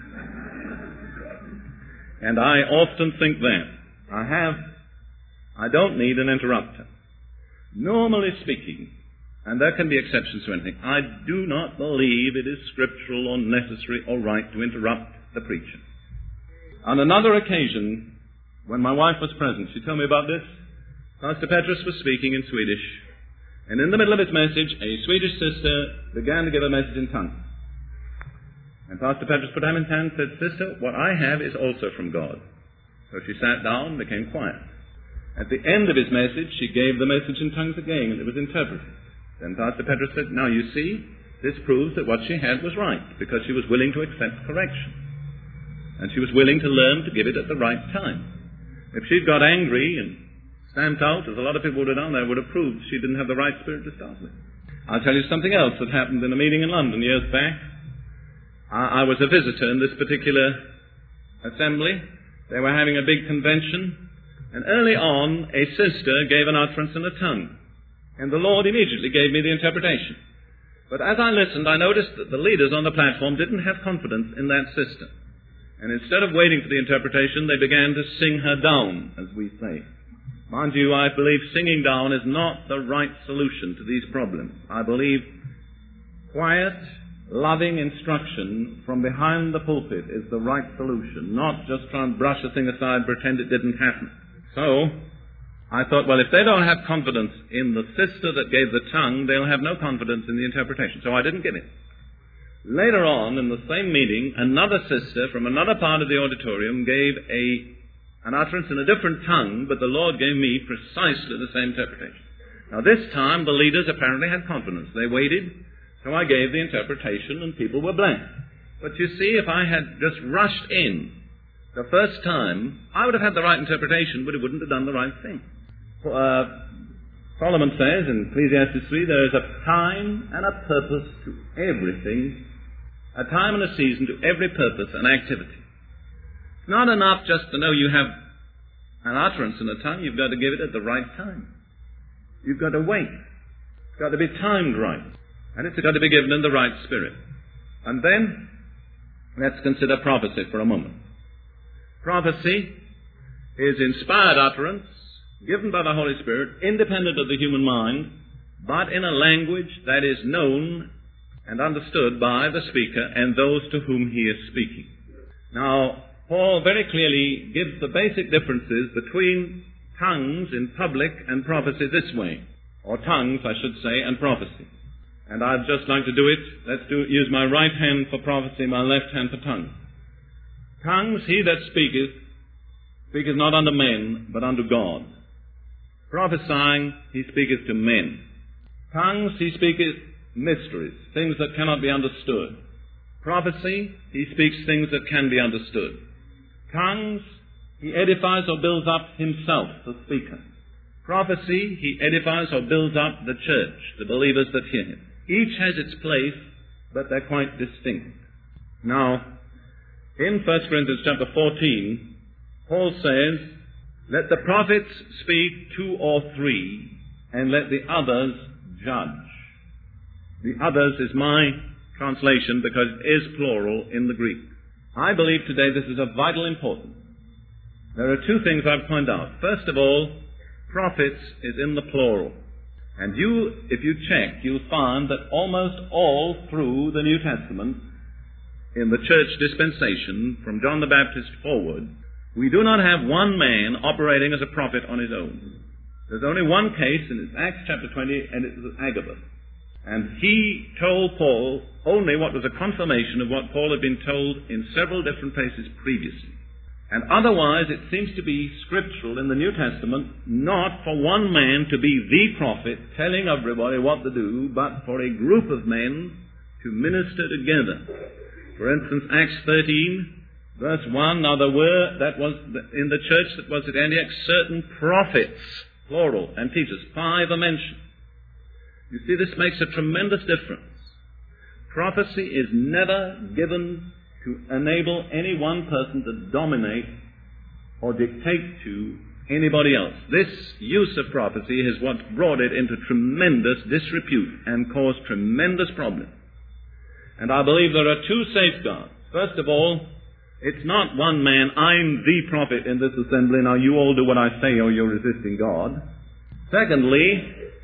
And I often think that. I don't need an interrupter. Normally speaking, and there can be exceptions to anything, I do not believe it is scriptural or necessary or right to interrupt the preacher. On another occasion, when my wife was present, she told me about this. Pastor Petrus was speaking in Swedish, and in the middle of his message, a Swedish sister began to give a message in tongues. And Pastor Petrus put out his hand and said, "Sister, what I have is also from God." So she sat down and became quiet. At the end of his message, she gave the message in tongues again, and it was interpreted. Then Pastor Petrus said, "Now you see, this proves that what she had was right, because she was willing to accept correction. And she was willing to learn to give it at the right time. If she'd got angry and stamped out, as a lot of people would have done, they would have proved she didn't have the right spirit to start with." I'll tell you something else that happened in a meeting in London years back. I was a visitor in this particular assembly. They were having a big convention, and early on, a sister gave an utterance in a tongue, and the Lord immediately gave me the interpretation. But as I listened, I noticed that the leaders on the platform didn't have confidence in that sister, and instead of waiting for the interpretation, they began to sing her down, as we say. Mind you, I believe singing down is not the right solution to these problems. I believe quiet, loving instruction from behind the pulpit is the right solution, not just try and brush a thing aside and pretend it didn't happen. So, I thought, well, if they don't have confidence in the sister that gave the tongue, they'll have no confidence in the interpretation. So I didn't give it. Later on, in the same meeting, another sister from another part of the auditorium gave an utterance in a different tongue, but the Lord gave me precisely the same interpretation. Now this time, the leaders apparently had confidence. They waited. So I gave the interpretation, and people were blessed. But you see, if I had just rushed in the first time, I would have had the right interpretation, but it wouldn't have done the right thing. Solomon says in Ecclesiastes 3, there is a time and a purpose to everything, a time and a season to every purpose and activity. It's not enough just to know you have an utterance in a tongue. You've got to give it at the right time. You've got to wait. It's got to be timed right. And it's got to be given in the right spirit. And then, let's consider prophecy for a moment. Prophecy is inspired utterance, given by the Holy Spirit, independent of the human mind, but in a language that is known and understood by the speaker and those to whom he is speaking. Now, Paul very clearly gives the basic differences between tongues in public and prophecy this way, or tongues, I should say, and prophecy. And I'd just like to do it. Let's use my right hand for prophecy, my left hand for tongues. Tongues, he that speaketh not unto men, but unto God. Prophesying, he speaketh to men. Tongues, he speaketh mysteries, things that cannot be understood. Prophecy, he speaks things that can be understood. Tongues, he edifies or builds up himself, the speaker. Prophecy, he edifies or builds up the church, the believers that hear him. Each has its place, but they're quite distinct. Now, in 1 Corinthians chapter 14, Paul says, let the prophets speak 2 or 3, and let the others judge. The others is my translation because it is plural in the Greek. I believe today this is of vital importance. There are 2 things I've pointed out. First of all, prophets is in the plural. And if you check, you'll find that almost all through the New Testament, in the church dispensation, from John the Baptist forward, we do not have one man operating as a prophet on his own. There's only one case, and it's Acts chapter 20, and it's Agabus. And he told Paul only what was a confirmation of what Paul had been told in several different places previously. And otherwise, it seems to be scriptural in the New Testament not for one man to be the prophet telling everybody what to do, but for a group of men to minister together. For instance, Acts 13, verse 1, now there were, that was in the church that was at Antioch, certain prophets, plural, and teachers. 5 are mentioned. You see, this makes a tremendous difference. Prophecy is never given to enable any one person to dominate or dictate to anybody else. This use of prophecy is what brought it into tremendous disrepute and caused tremendous problems. And I believe there are 2 safeguards. First of all, it's not one man, I'm the prophet in this assembly, now you all do what I say or you're resisting God. Secondly,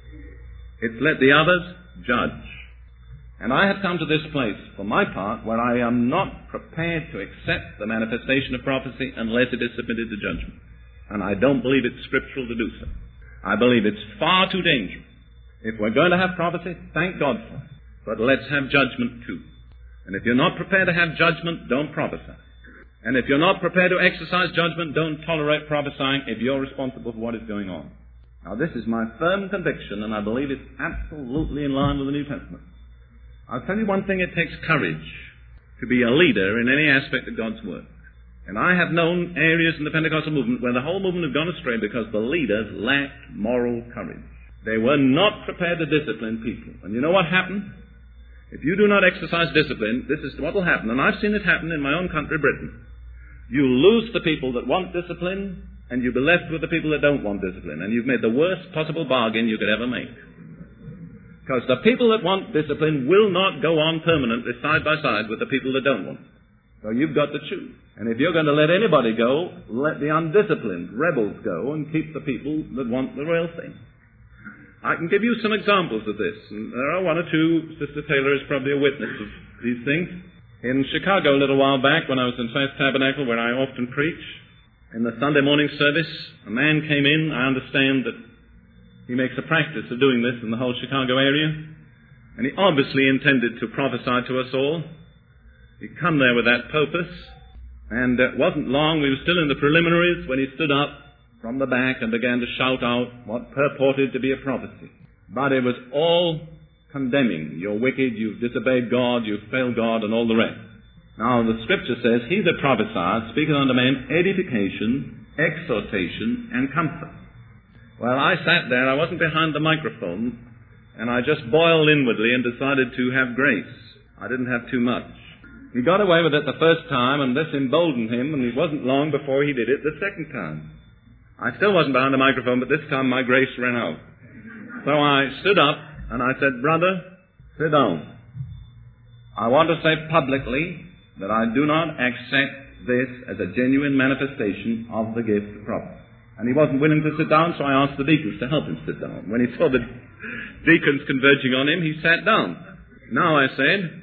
it's let the others judge. And I have come to this place, for my part, where I am not prepared to accept the manifestation of prophecy unless it is submitted to judgment. And I don't believe it's scriptural to do so. I believe it's far too dangerous. If we're going to have prophecy, thank God for it. But let's have judgment too. And if you're not prepared to have judgment, don't prophesy. And if you're not prepared to exercise judgment, don't tolerate prophesying if you're responsible for what is going on. Now, this is my firm conviction, and I believe it's absolutely in line with the New Testament. I'll tell you one thing, it takes courage to be a leader in any aspect of God's work. And I have known areas in the Pentecostal movement where the whole movement had gone astray because the leaders lacked moral courage. They were not prepared to discipline people. And you know what happened? If you do not exercise discipline, this is what will happen. And I've seen it happen in my own country, Britain. You lose the people that want discipline, and you'll be left with the people that don't want discipline. And you've made the worst possible bargain you could ever make. Because the people that want discipline will not go on permanently side by side with the people that don't want it. So you've got to choose. And if you're going to let anybody go, let the undisciplined rebels go and keep the people that want the real thing. I can give you some examples of this. And there are 1 or 2. Sister Taylor is probably a witness of these things. In Chicago a little while back, when I was in Faith Tabernacle, where I often preach, in the Sunday morning service, a man came in. I understand that he makes a practice of doing this in the whole Chicago area. And he obviously intended to prophesy to us all. He'd come there with that purpose. And it wasn't long, we were still in the preliminaries, when he stood up from the back and began to shout out what purported to be a prophecy. But it was all condemning. You're wicked, you've disobeyed God, you've failed God, and all the rest. Now, the Scripture says, he that prophesies speaketh unto men edification, exhortation, and comfort. Well, I sat there, I wasn't behind the microphone, and I just boiled inwardly and decided to have grace. I didn't have too much. He got away with it the first time, and this emboldened him, and it wasn't long before he did it the second time. I still wasn't behind the microphone, but this time my grace ran out. So I stood up, and I said, brother, sit down. I want to say publicly that I do not accept this as a genuine manifestation of the gift of prophecy. And he wasn't willing to sit down, so I asked the deacons to help him sit down. When he saw the deacons converging on him, he sat down. Now I said,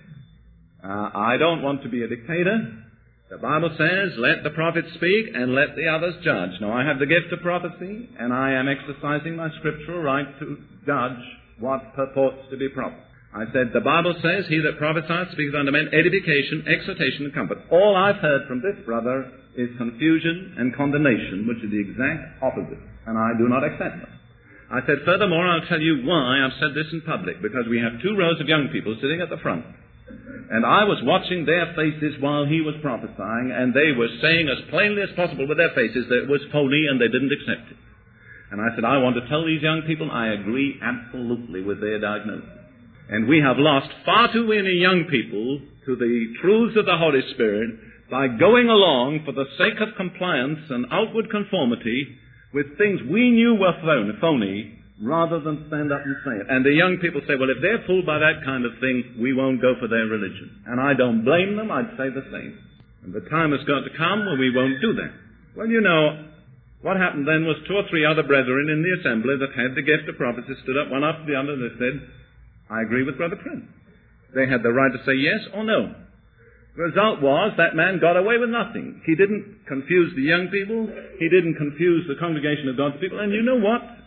I don't want to be a dictator. The Bible says, let the prophet speak and let the others judge. Now I have the gift of prophecy, and I am exercising my scriptural right to judge what purports to be prophet. I said, the Bible says, he that prophesies speaks unto men edification, exhortation, and comfort. All I've heard from this brother is confusion and condemnation, which is the exact opposite, and I do not accept them. I said, furthermore, I'll tell you why I've said this in public, because we have 2 rows of young people sitting at the front, and I was watching their faces while he was prophesying, and they were saying as plainly as possible with their faces that it was phony and they didn't accept it. And I said, I want to tell these young people I agree absolutely with their diagnosis. And we have lost far too many young people to the truths of the Holy Spirit by going along for the sake of compliance and outward conformity with things we knew were phony, rather than stand up and say it. And the young people say, well, if they're fooled by that kind of thing, we won't go for their religion. And I don't blame them, I'd say the same. And the time has got to come when we won't do that. Well, you know, what happened then was 2 or 3 other brethren in the assembly that had the gift of prophecy stood up one after the other and they said, I agree with Brother Prince. They had the right to say yes or no. The result was that man got away with nothing. He didn't confuse the young people. He didn't confuse the congregation of God's people. And you know what?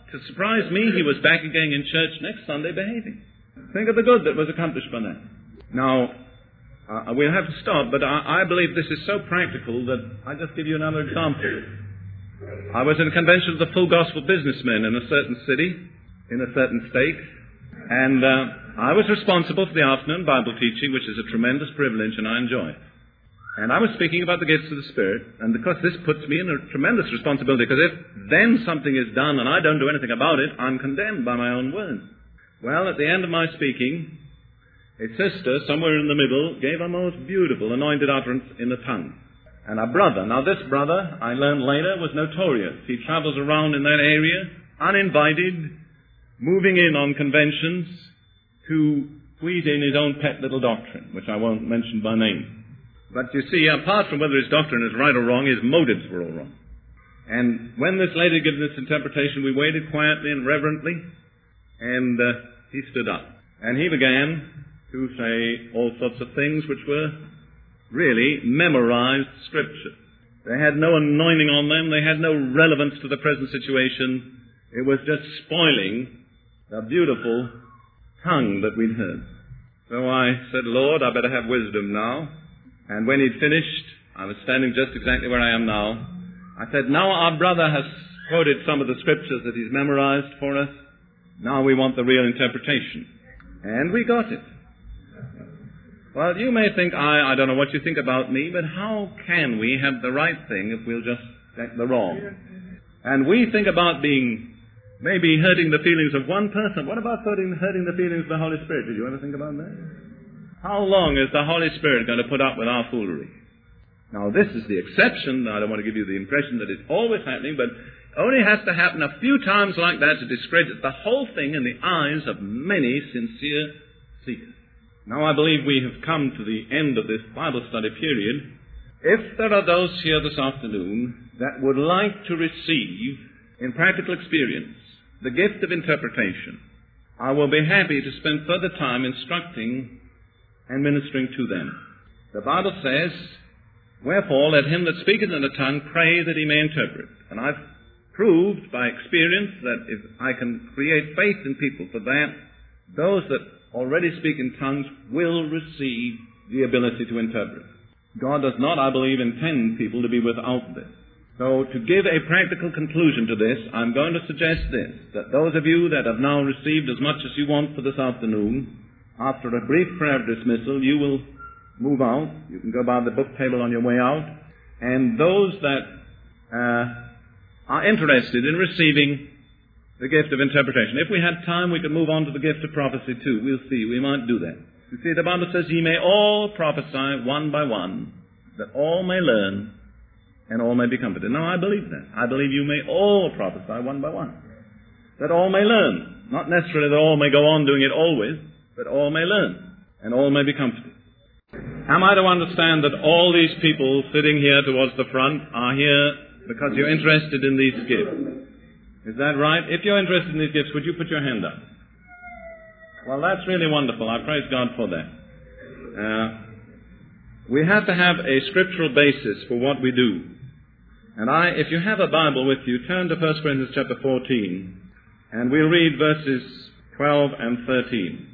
to surprise me, he was back again in church next Sunday behaving. Think of the good that was accomplished by that. Now, we'll have to stop, but I believe this is so practical that I'll just give you another example. I was in a convention of the full gospel businessmen in a certain city, in a certain state, and I was responsible for the afternoon Bible teaching, which is a tremendous privilege, and I enjoy it. And I was speaking about the gifts of the Spirit, and of course this puts me in a tremendous responsibility, because if then something is done and I don't do anything about it, I'm condemned by my own words. Well, at the end of my speaking, a sister, somewhere in the middle, gave a most beautiful anointed utterance in the tongue. And a brother, now this brother, I learned later, was notorious. He travels around in that area, uninvited, moving in on conventions to squeeze in his own pet little doctrine, which I won't mention by name. But you see, apart from whether his doctrine is right or wrong, his motives were all wrong. And when this lady gave this interpretation, we waited quietly and reverently, and he stood up. And he began to say all sorts of things which were really memorized scripture. They had no anointing on them. They had no relevance to the present situation. It was just spoiling the beautiful tongue that we'd heard. So I said, Lord, I better have wisdom now. And when he'd finished, I was standing just exactly where I am now. I said, now our brother has quoted some of the scriptures that he's memorized for us. Now we want the real interpretation. And we got it. Well, you may think, I don't know what you think about me, but how can we have the right thing if we'll just get the wrong? And we think about maybe hurting the feelings of one person. What about hurting the feelings of the Holy Spirit? Did you ever think about that? How long is the Holy Spirit going to put up with our foolery? Now, this is the exception. I don't want to give you the impression that it's always happening, but only has to happen a few times like that to discredit the whole thing in the eyes of many sincere seekers. Now, I believe we have come to the end of this Bible study period. If there are those here this afternoon that would like to receive, in practical experience, the gift of interpretation, I will be happy to spend further time instructing and ministering to them. The Bible says, wherefore let him that speaketh in a tongue pray that he may interpret. And I've proved by experience that if I can create faith in people for that, those that already speak in tongues will receive the ability to interpret. God does not, I believe, intend people to be without this. So to give a practical conclusion to this, I'm going to suggest this, that those of you that have now received as much as you want for this afternoon, after a brief prayer of dismissal, you will move out. You can go by the book table on your way out. And those that are interested in receiving the gift of interpretation, if we had time, we could move on to the gift of prophecy too. We'll see. We might do that. You see, the Bible says, ye may all prophesy one by one, that all may learn and all may be comforted. Now, I believe that. I believe you may all prophesy one by one, that all may learn. Not necessarily that all may go on doing it always, but all may learn, and all may be comforted. Am I to understand that all these people sitting here towards the front are here because you're interested in these gifts? Is that right? If you're interested in these gifts, would you put your hand up? Well, that's really wonderful. I praise God for that. We have to have a scriptural basis for what we do. And if you have a Bible with you, turn to 1 Corinthians chapter 14, and we'll read verses 12 and 13.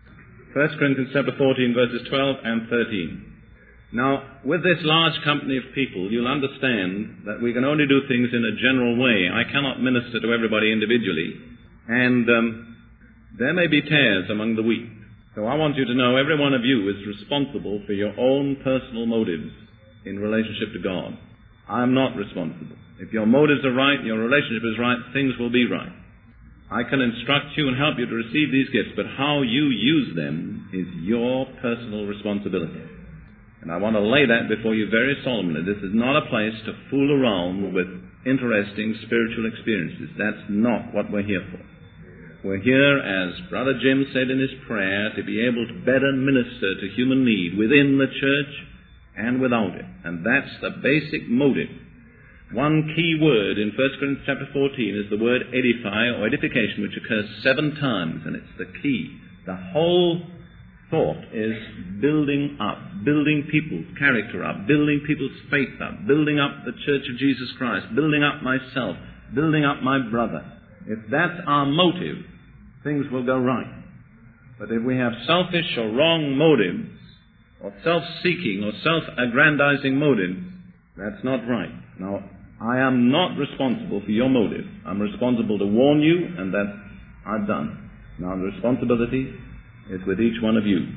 1 Corinthians chapter 14, verses 12 and 13. Now, with this large company of people, you'll understand that we can only do things in a general way. I cannot minister to everybody individually. And there may be tares among the wheat. So I want you to know every one of you is responsible for your own personal motives in relationship to God. I'm not responsible. If your motives are right, your relationship is right, things will be right. I can instruct you and help you to receive these gifts, but how you use them is your personal responsibility. And I want to lay that before you very solemnly. This is not a place to fool around with interesting spiritual experiences. That's not what we're here for. We're here, as Brother Jim said in his prayer, to be able to better minister to human need within the church and without it. And that's the basic motive. One key word in 1 Corinthians chapter 14 is the word edify or edification, which occurs 7 times, and it's the key. The whole thought is building up, building people's character up, building people's faith up, building up the Church of Jesus Christ, building up myself, building up my brother, If that's our motive, things will go right. But if we have selfish or wrong motives, or self-seeking or self-aggrandizing motives, that's not right. Now, I am not responsible for your motive. I'm responsible to warn you, and that I've done. Now, the responsibility is with each one of you.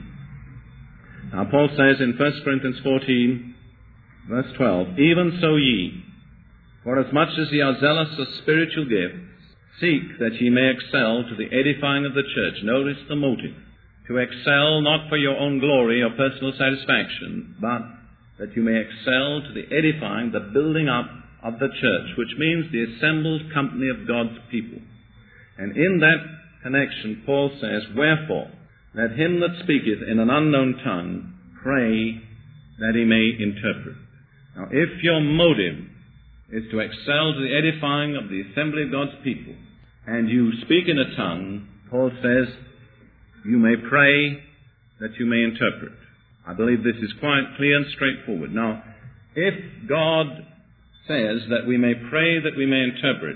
Now, Paul says in 1 Corinthians 14, verse 12, "Even so ye, for as much as ye are zealous of spiritual gifts, seek that ye may excel to the edifying of the church." Notice the motive. To excel not for your own glory or personal satisfaction, but that you may excel to the edifying, the building up of the church, which means the assembled company of God's people. And in that connection, Paul says, "Wherefore, let him that speaketh in an unknown tongue pray that he may interpret." Now, if your motive is to excel to the edifying of the assembly of God's people, and you speak in a tongue, Paul says, you may pray that you may interpret. I believe this is quite clear and straightforward. Now, if God says that we may pray that we may interpret,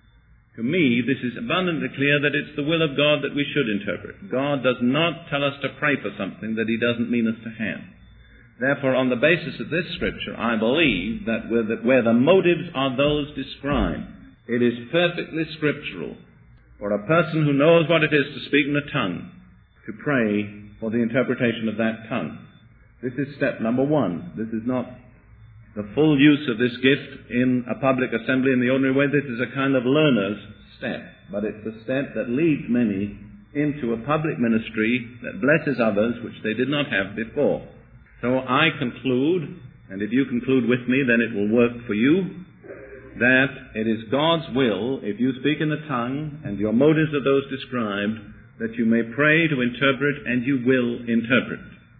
to me, this is abundantly clear that it's the will of God that we should interpret. God does not tell us to pray for something that He doesn't mean us to have. Therefore, on the basis of this Scripture, I believe that where the motives are those described, it is perfectly scriptural for a person who knows what it is to speak in a tongue to pray for the interpretation of that tongue. This is step number one. This is not the full use of this gift in a public assembly in the ordinary way. This is a kind of learner's step, but it's a step that leads many into a public ministry that blesses others which they did not have before. So I conclude, and if you conclude with me, then it will work for you, that it is God's will, if you speak in the tongue, and your motives are those described, that you may pray to interpret, and you will interpret.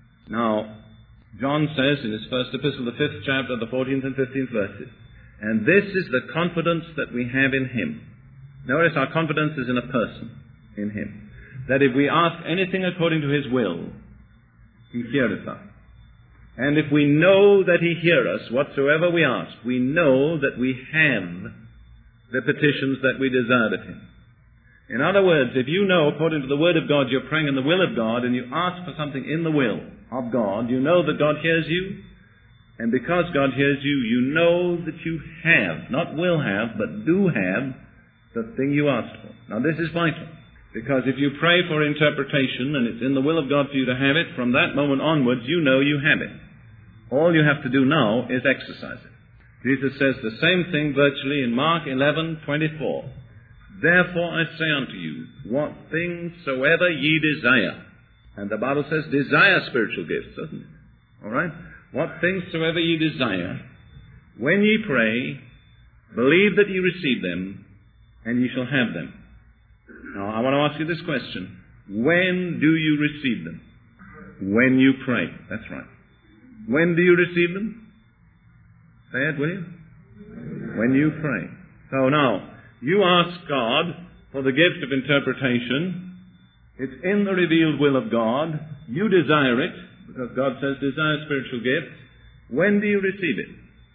Now, John says in his first epistle, the 5th chapter, the 14th and 15th verses, "And this is the confidence that we have in Him." Notice our confidence is in a person, in Him. That if we ask anything according to His will, He heareth us. And if we know that He heareth us, whatsoever we ask, we know that we have the petitions that we desired of Him. In other words, if you know, according to the Word of God, you're praying in the will of God, and you ask for something in the will of God, you know that God hears you, and because God hears you, you know that you have, not will have, but do have, the thing you asked for. Now this is vital, because if you pray for interpretation, and it's in the will of God for you to have it, from that moment onwards, you know you have it. All you have to do now is exercise it. Jesus says the same thing virtually in Mark 11:24. "Therefore I say unto you, what things soever ye desire." And the Bible says desire spiritual gifts, doesn't it? All right? "What things soever ye desire, when ye pray, believe that ye receive them, and ye shall have them." Now, I want to ask you this question. When do you receive them? When you pray. That's right. When do you receive them? Say it, will you? When you pray. So now, you ask God for the gift of interpretation. It's in the revealed will of God. You desire it, because God says desire spiritual gifts. When do you receive it?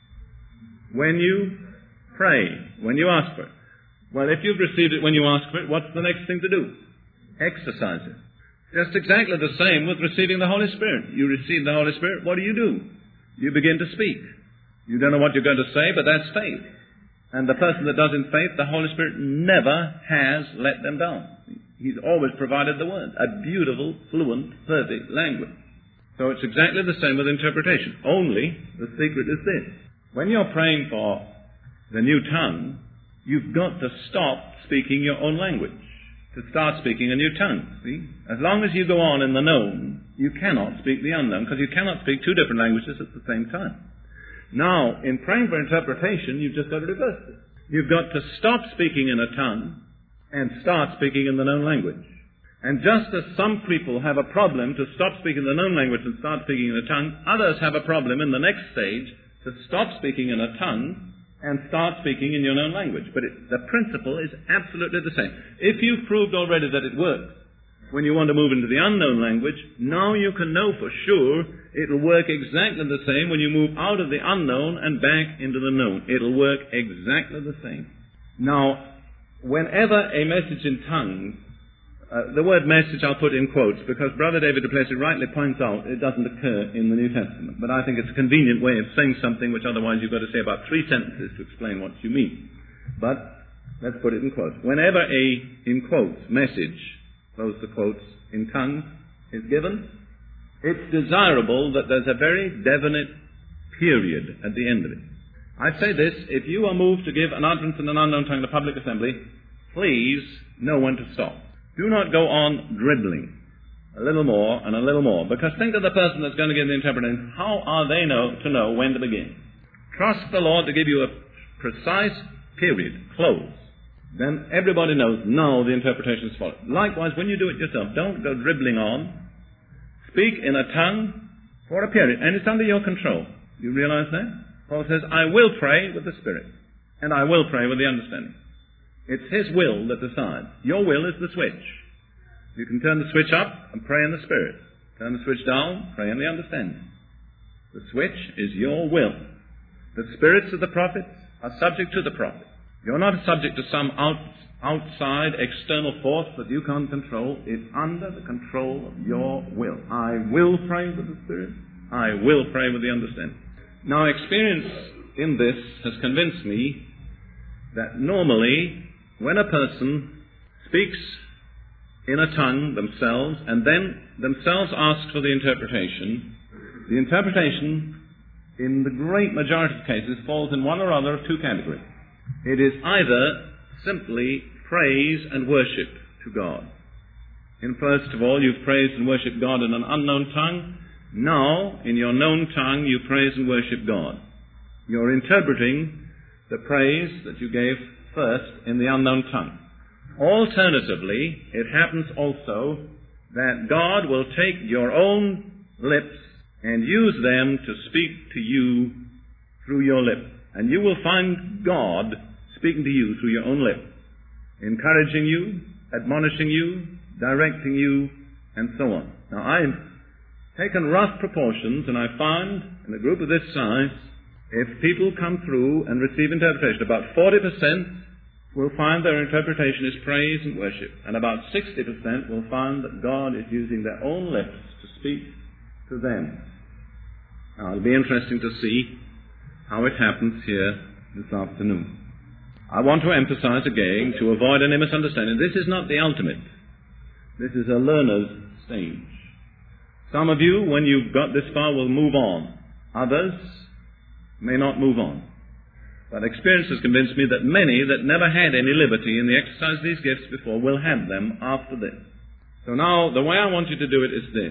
When you pray. When you ask for it. Well, if you've received it when you ask for it, what's the next thing to do? Exercise it. Just exactly the same with receiving the Holy Spirit. You receive the Holy Spirit, what do? You begin to speak. You don't know what you're going to say, but that's faith. And the person that does in faith, the Holy Spirit never has let them down. He's always provided the word. A beautiful, fluent, perfect language. So it's exactly the same with interpretation. Only the secret is this. When you're praying for the new tongue, you've got to stop speaking your own language to start speaking a new tongue. See? As long as you go on in the known, you cannot speak the unknown, because you cannot speak two different languages at the same time. Now, in praying for interpretation, you've just got to reverse it. You've got to stop speaking in a tongue and start speaking in the known language. And just as some people have a problem to stop speaking the known language and start speaking in a tongue, others have a problem in the next stage to stop speaking in a tongue and start speaking in your known language. But the principle is absolutely the same. If you've proved already that it works when you want to move into the unknown language, now you can know for sure it'll work exactly the same when you move out of the unknown and back into the known. It'll work exactly the same. Now, whenever a message in tongues, the word message I'll put in quotes because Brother David du Plessis rightly points out it doesn't occur in the New Testament. But I think it's a convenient way of saying something which otherwise you've got to say about 3 sentences to explain what you mean. But let's put it in quotes. Whenever a, in quotes, message, close the quotes, in tongues is given, it's desirable that there's a very definite period at the end of it. I'd say this, if you are moved to give an utterance in an unknown tongue to public assembly, please know when to stop. Do not go on dribbling a little more and a little more, because think of the person that's going to give the interpretation. How are they to know when to begin? Trust the Lord to give you a precise period, close. Then everybody knows, no, the interpretation is followed. Likewise, when you do it yourself, don't go dribbling on. Speak in a tongue for a period, and it's under your control. You realize that? Paul says, I will pray with the Spirit, and I will pray with the understanding. It's His will that decides. Your will is the switch. You can turn the switch up and pray in the Spirit. Turn the switch down, pray in the understanding. The switch is your will. The spirits of the prophets are subject to the prophet. You're not subject to some outside external force that you can't control. It's under the control of your will. I will pray with the Spirit. I will pray with the understanding. Now, experience in this has convinced me that normally when a person speaks in a tongue themselves and then themselves asks for the interpretation in the great majority of cases falls in one or other of 2 categories. It is either simply praise and worship to God. And first of all, you've praised and worshipped God in an unknown tongue. Now, in your known tongue, you praise and worship God. You're interpreting the praise that you gave first in the unknown tongue. Alternatively, it happens also that God will take your own lips and use them to speak to you through your lips. And you will find God speaking to you through your own lips, encouraging you, admonishing you, directing you, and so on. Now, I've taken rough proportions, and I find in a group of this size, if people come through and receive interpretation, about 40% will find their interpretation is praise and worship, and about 60% will find that God is using their own lips to speak to them. Now, it'll be interesting to see how it happens here this afternoon. I want to emphasize again, to avoid any misunderstanding, this is not the ultimate. This is a learner's stage. Some of you, when you've got this far, will move on. Others may not move on. But experience has convinced me that many that never had any liberty in the exercise of these gifts before will have them after this. So now, the way I want you to do it is this.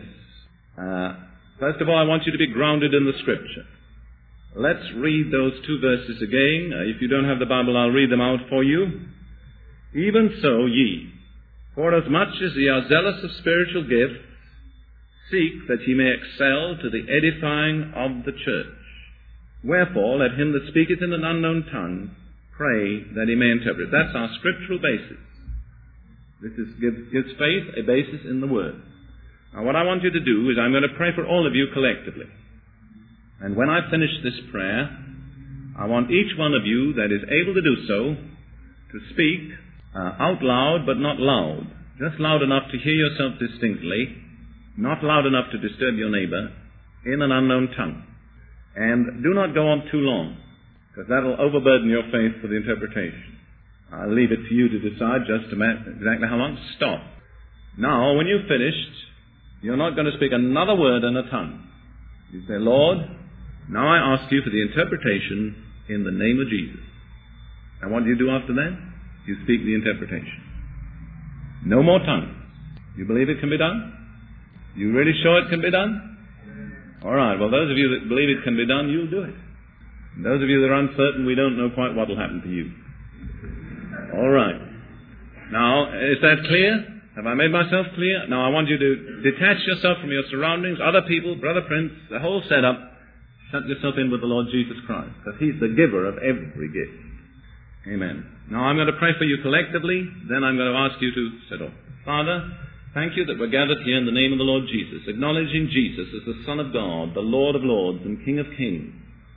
First of all, I want you to be grounded in the Scripture. Let's read those 2 verses again. If you don't have the Bible, I'll read them out for you. Even so, ye, forasmuch as ye are zealous of spiritual gifts, seek that ye may excel to the edifying of the church. Wherefore, let him that speaketh in an unknown tongue pray that he may interpret. That's our scriptural basis. This gives faith a basis in the Word. Now, what I want you to do is I'm going to pray for all of you collectively. And when I finish this prayer, I want each one of you that is able to do so to speak out loud, but not loud. Just loud enough to hear yourself distinctly, not loud enough to disturb your neighbor, in an unknown tongue. And do not go on too long, because that will overburden your faith for the interpretation. I'll leave it to you to decide just exactly how long. Stop. Now, when you've finished, you're not going to speak another word in a tongue. You say, Lord, now I ask you for the interpretation in the name of Jesus. And what do you do after that? You speak the interpretation. No more tongues. You believe it can be done? You really sure it can be done? All right, well, those of you that believe it can be done, you'll do it. And those of you that are uncertain, we don't know quite what will happen to you. All right. Now, is that clear? Have I made myself clear? Now, I want you to detach yourself from your surroundings, other people, Brother Prince, the whole setup. Shut yourself in with the Lord Jesus Christ, because He's the giver of every gift. Amen. Now, I'm going to pray for you collectively, then I'm going to ask you to settle. Father, thank you that we're gathered here in the name of the Lord Jesus, acknowledging Jesus as the Son of God, the Lord of Lords and King of Kings.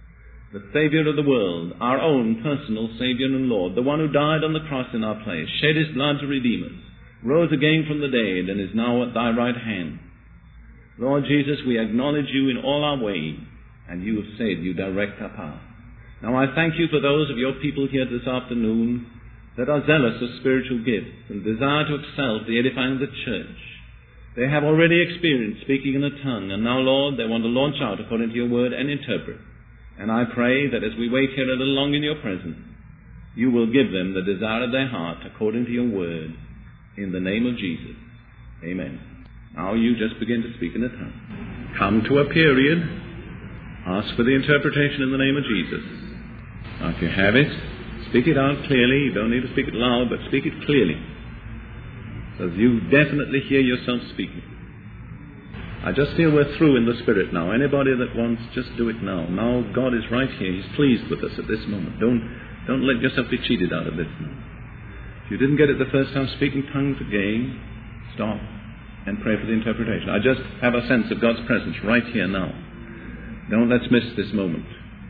the Savior of the world, our own personal Savior and Lord, the one who died on the cross in our place, shed his blood to redeem us, rose again from the dead, and is now at thy right hand. Lord Jesus, we acknowledge you in all our ways, and you have said you direct our path. Now I thank you for those of your people here this afternoon that are zealous of spiritual gifts and desire to excel for the edifying of the church. They have already experienced speaking in a tongue, and now, Lord, they want to launch out according to your word and interpret. And I pray that as we wait here a little longer in your presence, you will give them the desire of their heart according to your word, in the name of Jesus. Amen. Now you just begin to speak in a tongue. Come to a period. Ask for the interpretation in the name of Jesus. Now if you have it, speak it out clearly. You don't need to speak it loud, but speak it clearly, so you definitely hear yourself speaking. I just feel we're through in the Spirit now. Anybody that wants, just do it now. Now God is right here. He's pleased with us at this moment. Don't let yourself be cheated out of this now. If you didn't get it the first time, speaking tongues again, stop and pray for the interpretation. I just have a sense of God's presence right here now. Let's miss this moment.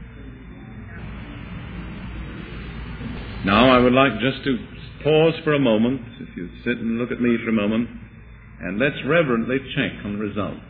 Now I would like just to pause for a moment, if you sit and look at me for a moment, and let's reverently check on the result.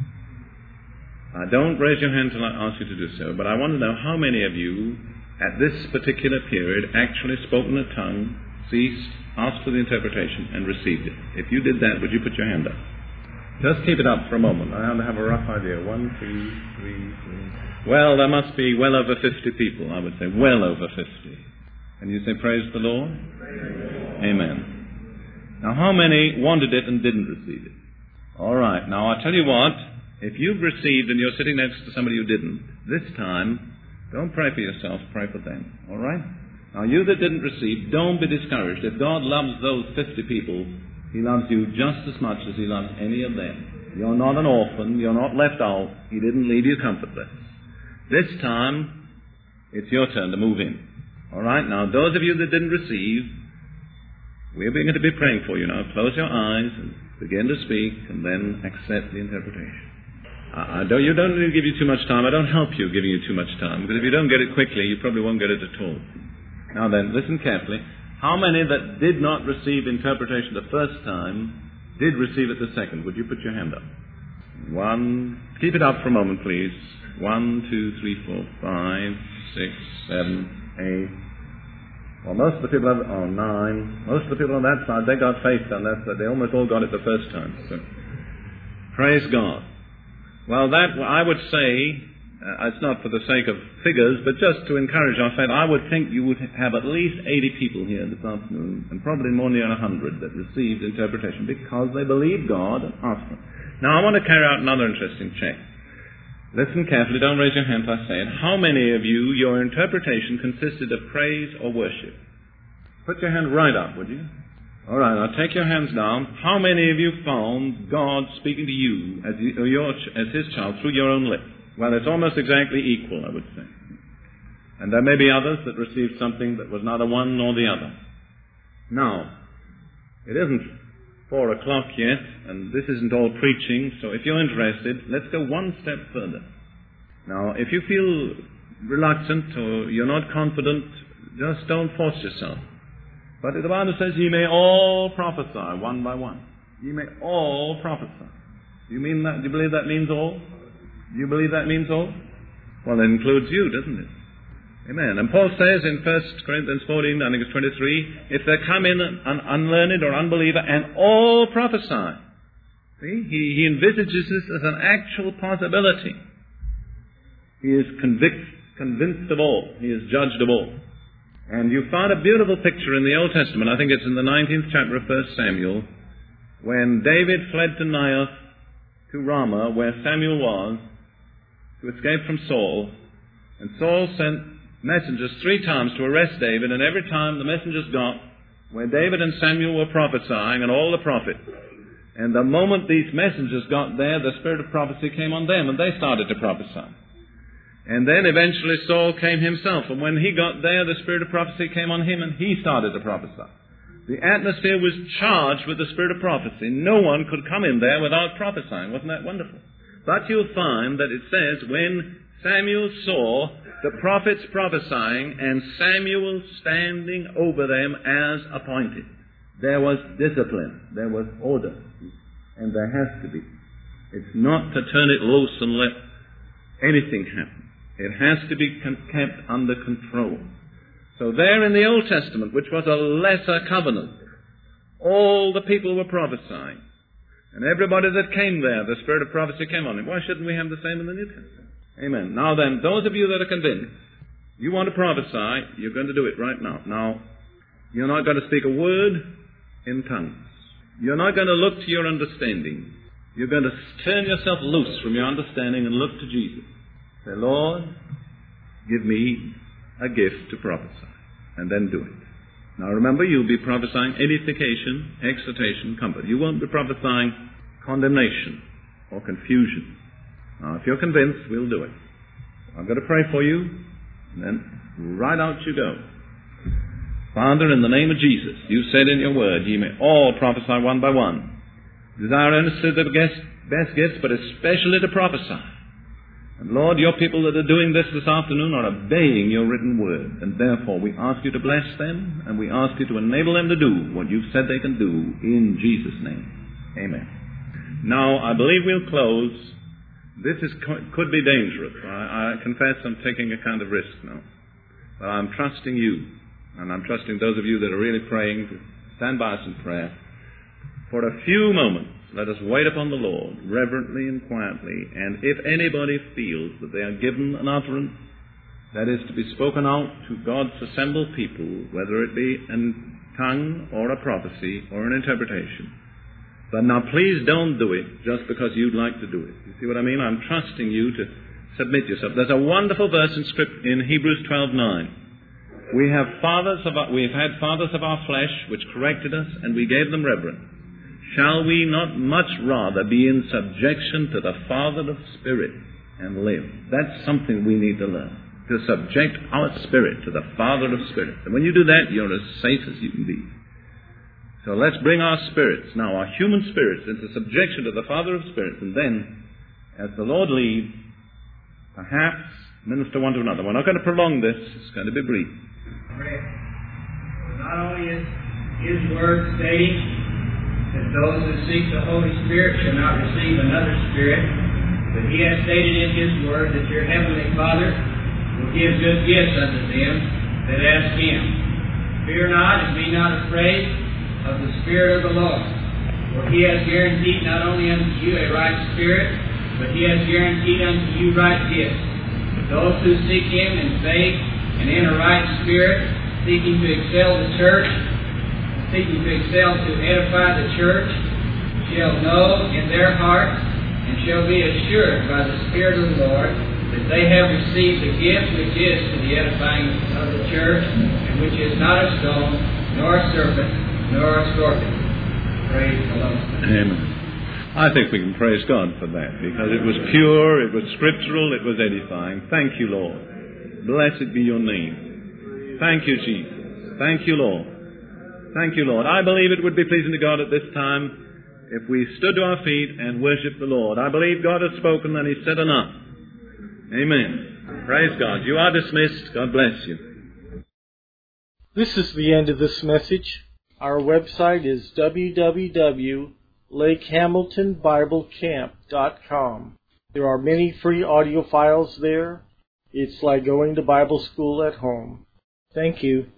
Don't raise your hand until I ask you to do so, but I want to know how many of you at this particular period actually spoke in a tongue, ceased, asked for the interpretation, and received it. If you did that, would you put your hand up? Just keep it up for a moment. I have a rough idea. 1, 2, 3, 4. Well, there must be well over 50 people, I would say. Well over 50. And you say, praise the Lord? Amen. Now, how many wanted it and didn't receive it? All right. Now, I'll tell you what. If you've received and you're sitting next to somebody who didn't, this time, don't pray for yourself, pray for them. All right? Now, you that didn't receive, don't be discouraged. If God loves those 50 people, He loves you just as much as He loves any of them. You're not an orphan. You're not left out. He didn't leave you comfortless. This time, it's your turn to move in. All right? Now, those of you that didn't receive, we're going to be praying for you now. Close your eyes and begin to speak, and then accept the interpretation. You don't need to give you too much time. I don't help you giving you too much time, because if you don't get it quickly, you probably won't get it at all. Now then, listen carefully. How many that did not receive interpretation the first time did receive it the second? Would you put your hand up? 1. Keep it up for a moment, please. 1, 2, 3, 4, 5, 6, 7, 8. Well, most of the people 9. Most of the people on that side, they got faith on that side. They almost all got it the first time. So, praise God. Well, that, I would say, it's not for the sake of figures, but just to encourage our faith, I would think you would have at least 80 people here this afternoon, and probably more near 100 that received interpretation, because they believed God and asked Him. Now, I want to carry out another interesting check. Listen carefully, don't raise your hand till I say it. How many of you, your interpretation consisted of praise or worship? Put your hand right up, would you? All right, now take your hands down. How many of you found God speaking to you as His child through your own lips? Well, it's almost exactly equal, I would say. And there may be others that received something that was neither one nor the other. Now, it isn't 4 o'clock yet, and this isn't all preaching, so if you're interested, let's go one step further. Now, if you feel reluctant or you're not confident, just don't force yourself. But the Bible says, ye may all prophesy one by one. Ye may all prophesy. Do you mean that? Do you believe that means all? Do you believe that means all? Well, it includes you, doesn't it? Amen. And Paul says in 1 Corinthians 14, I think it's 23, if there come in an unlearned or unbeliever and all prophesy. See? He envisages this as an actual possibility. He is convinced of all. He is judged of all. And you find a beautiful picture in the Old Testament, I think it's in the 19th chapter of 1 Samuel, when David fled to Naioth, to Ramah, where Samuel was, to escape from Saul. And Saul sent messengers 3 times to arrest David, and every time the messengers got where David and Samuel were prophesying, and all the prophets. And the moment these messengers got there, the spirit of prophecy came on them, and they started to prophesy. And then eventually Saul came himself, and when he got there, the spirit of prophecy came on him, and he started to prophesy. The atmosphere was charged with the spirit of prophecy. No one could come in there without prophesying. Wasn't that wonderful? But you'll find that it says, when Samuel saw the prophets prophesying, and Samuel standing over them as appointed. There was discipline, there was order, and there has to be. It's not to turn it loose and let anything happen. It has to be kept under control. So there in the Old Testament, which was a lesser covenant, all the people were prophesying. And everybody that came there, the spirit of prophecy came on him. Why shouldn't we have the same in the New Testament? Amen. Now then, those of you that are convinced, you want to prophesy, you're going to do it right now. Now, you're not going to speak a word in tongues. You're not going to look to your understanding. You're going to turn yourself loose from your understanding and look to Jesus. Say, Lord, give me a gift to prophesy. And then do it. Now remember, you'll be prophesying edification, exhortation, comfort. You won't be prophesying condemnation or confusion. Now, if you're convinced, we'll do it. I'm going to pray for you, and then right out you go. Father, in the name of Jesus, you said in your word, ye may all prophesy one by one. Desire earnestly the best gifts, but especially to prophesy. And Lord, your people that are doing this afternoon are obeying your written word. And therefore we ask you to bless them, and we ask you to enable them to do what you've said they can do in Jesus' name. Amen. Now, I believe we'll close. This could be dangerous. I confess I'm taking a kind of risk now. But I'm trusting you, and I'm trusting those of you that are really praying to stand by us in prayer. For a few moments, let us wait upon the Lord, reverently and quietly, and if anybody feels that they are given an utterance that is to be spoken out to God's assembled people, whether it be in tongue or a prophecy or an interpretation, but now please don't do it just because you'd like to do it. You see what I mean? I'm trusting you to submit yourself. There's a wonderful verse in Scripture in Hebrews 12:9. We've had fathers of our flesh which corrected us, and we gave them reverence. Shall we not much rather be in subjection to the Father of Spirit and live? That's something we need to learn, to subject our spirit to the Father of Spirit. And when you do that, you're as safe as you can be. So let's bring our spirits, now our human spirits, into subjection to the Father of Spirits, and then, as the Lord leads, perhaps minister one to another. We're not going to prolong this. It's going to be brief. Not only is His Word stating that those that seek the Holy Spirit shall not receive another spirit, but He has stated in His Word that your Heavenly Father will give good gifts unto them that ask Him. Fear not and be not afraid of the Spirit of the Lord, for He has guaranteed not only unto you a right spirit, but He has guaranteed unto you right gifts. Those who seek Him in faith and in a right spirit, seeking to excel the church, seeking to excel to edify the church, shall know in their hearts and shall be assured by the Spirit of the Lord that they have received the gift which is to the edifying of the church, and which is not a stone, nor a serpent, nor a scorpion. Praise the Lord. Amen. I think we can praise God for that, because it was pure, it was scriptural, it was edifying. Thank you, Lord. Blessed be your name. Thank you, Jesus. Thank you, Lord. Thank you, Lord. I believe it would be pleasing to God at this time if we stood to our feet and worshiped the Lord. I believe God has spoken and He said enough. Amen. Praise God. You are dismissed. God bless you. This is the end of this message. Our website is www.lakehamiltonbiblecamp.com. There are many free audio files there. It's like going to Bible school at home. Thank you.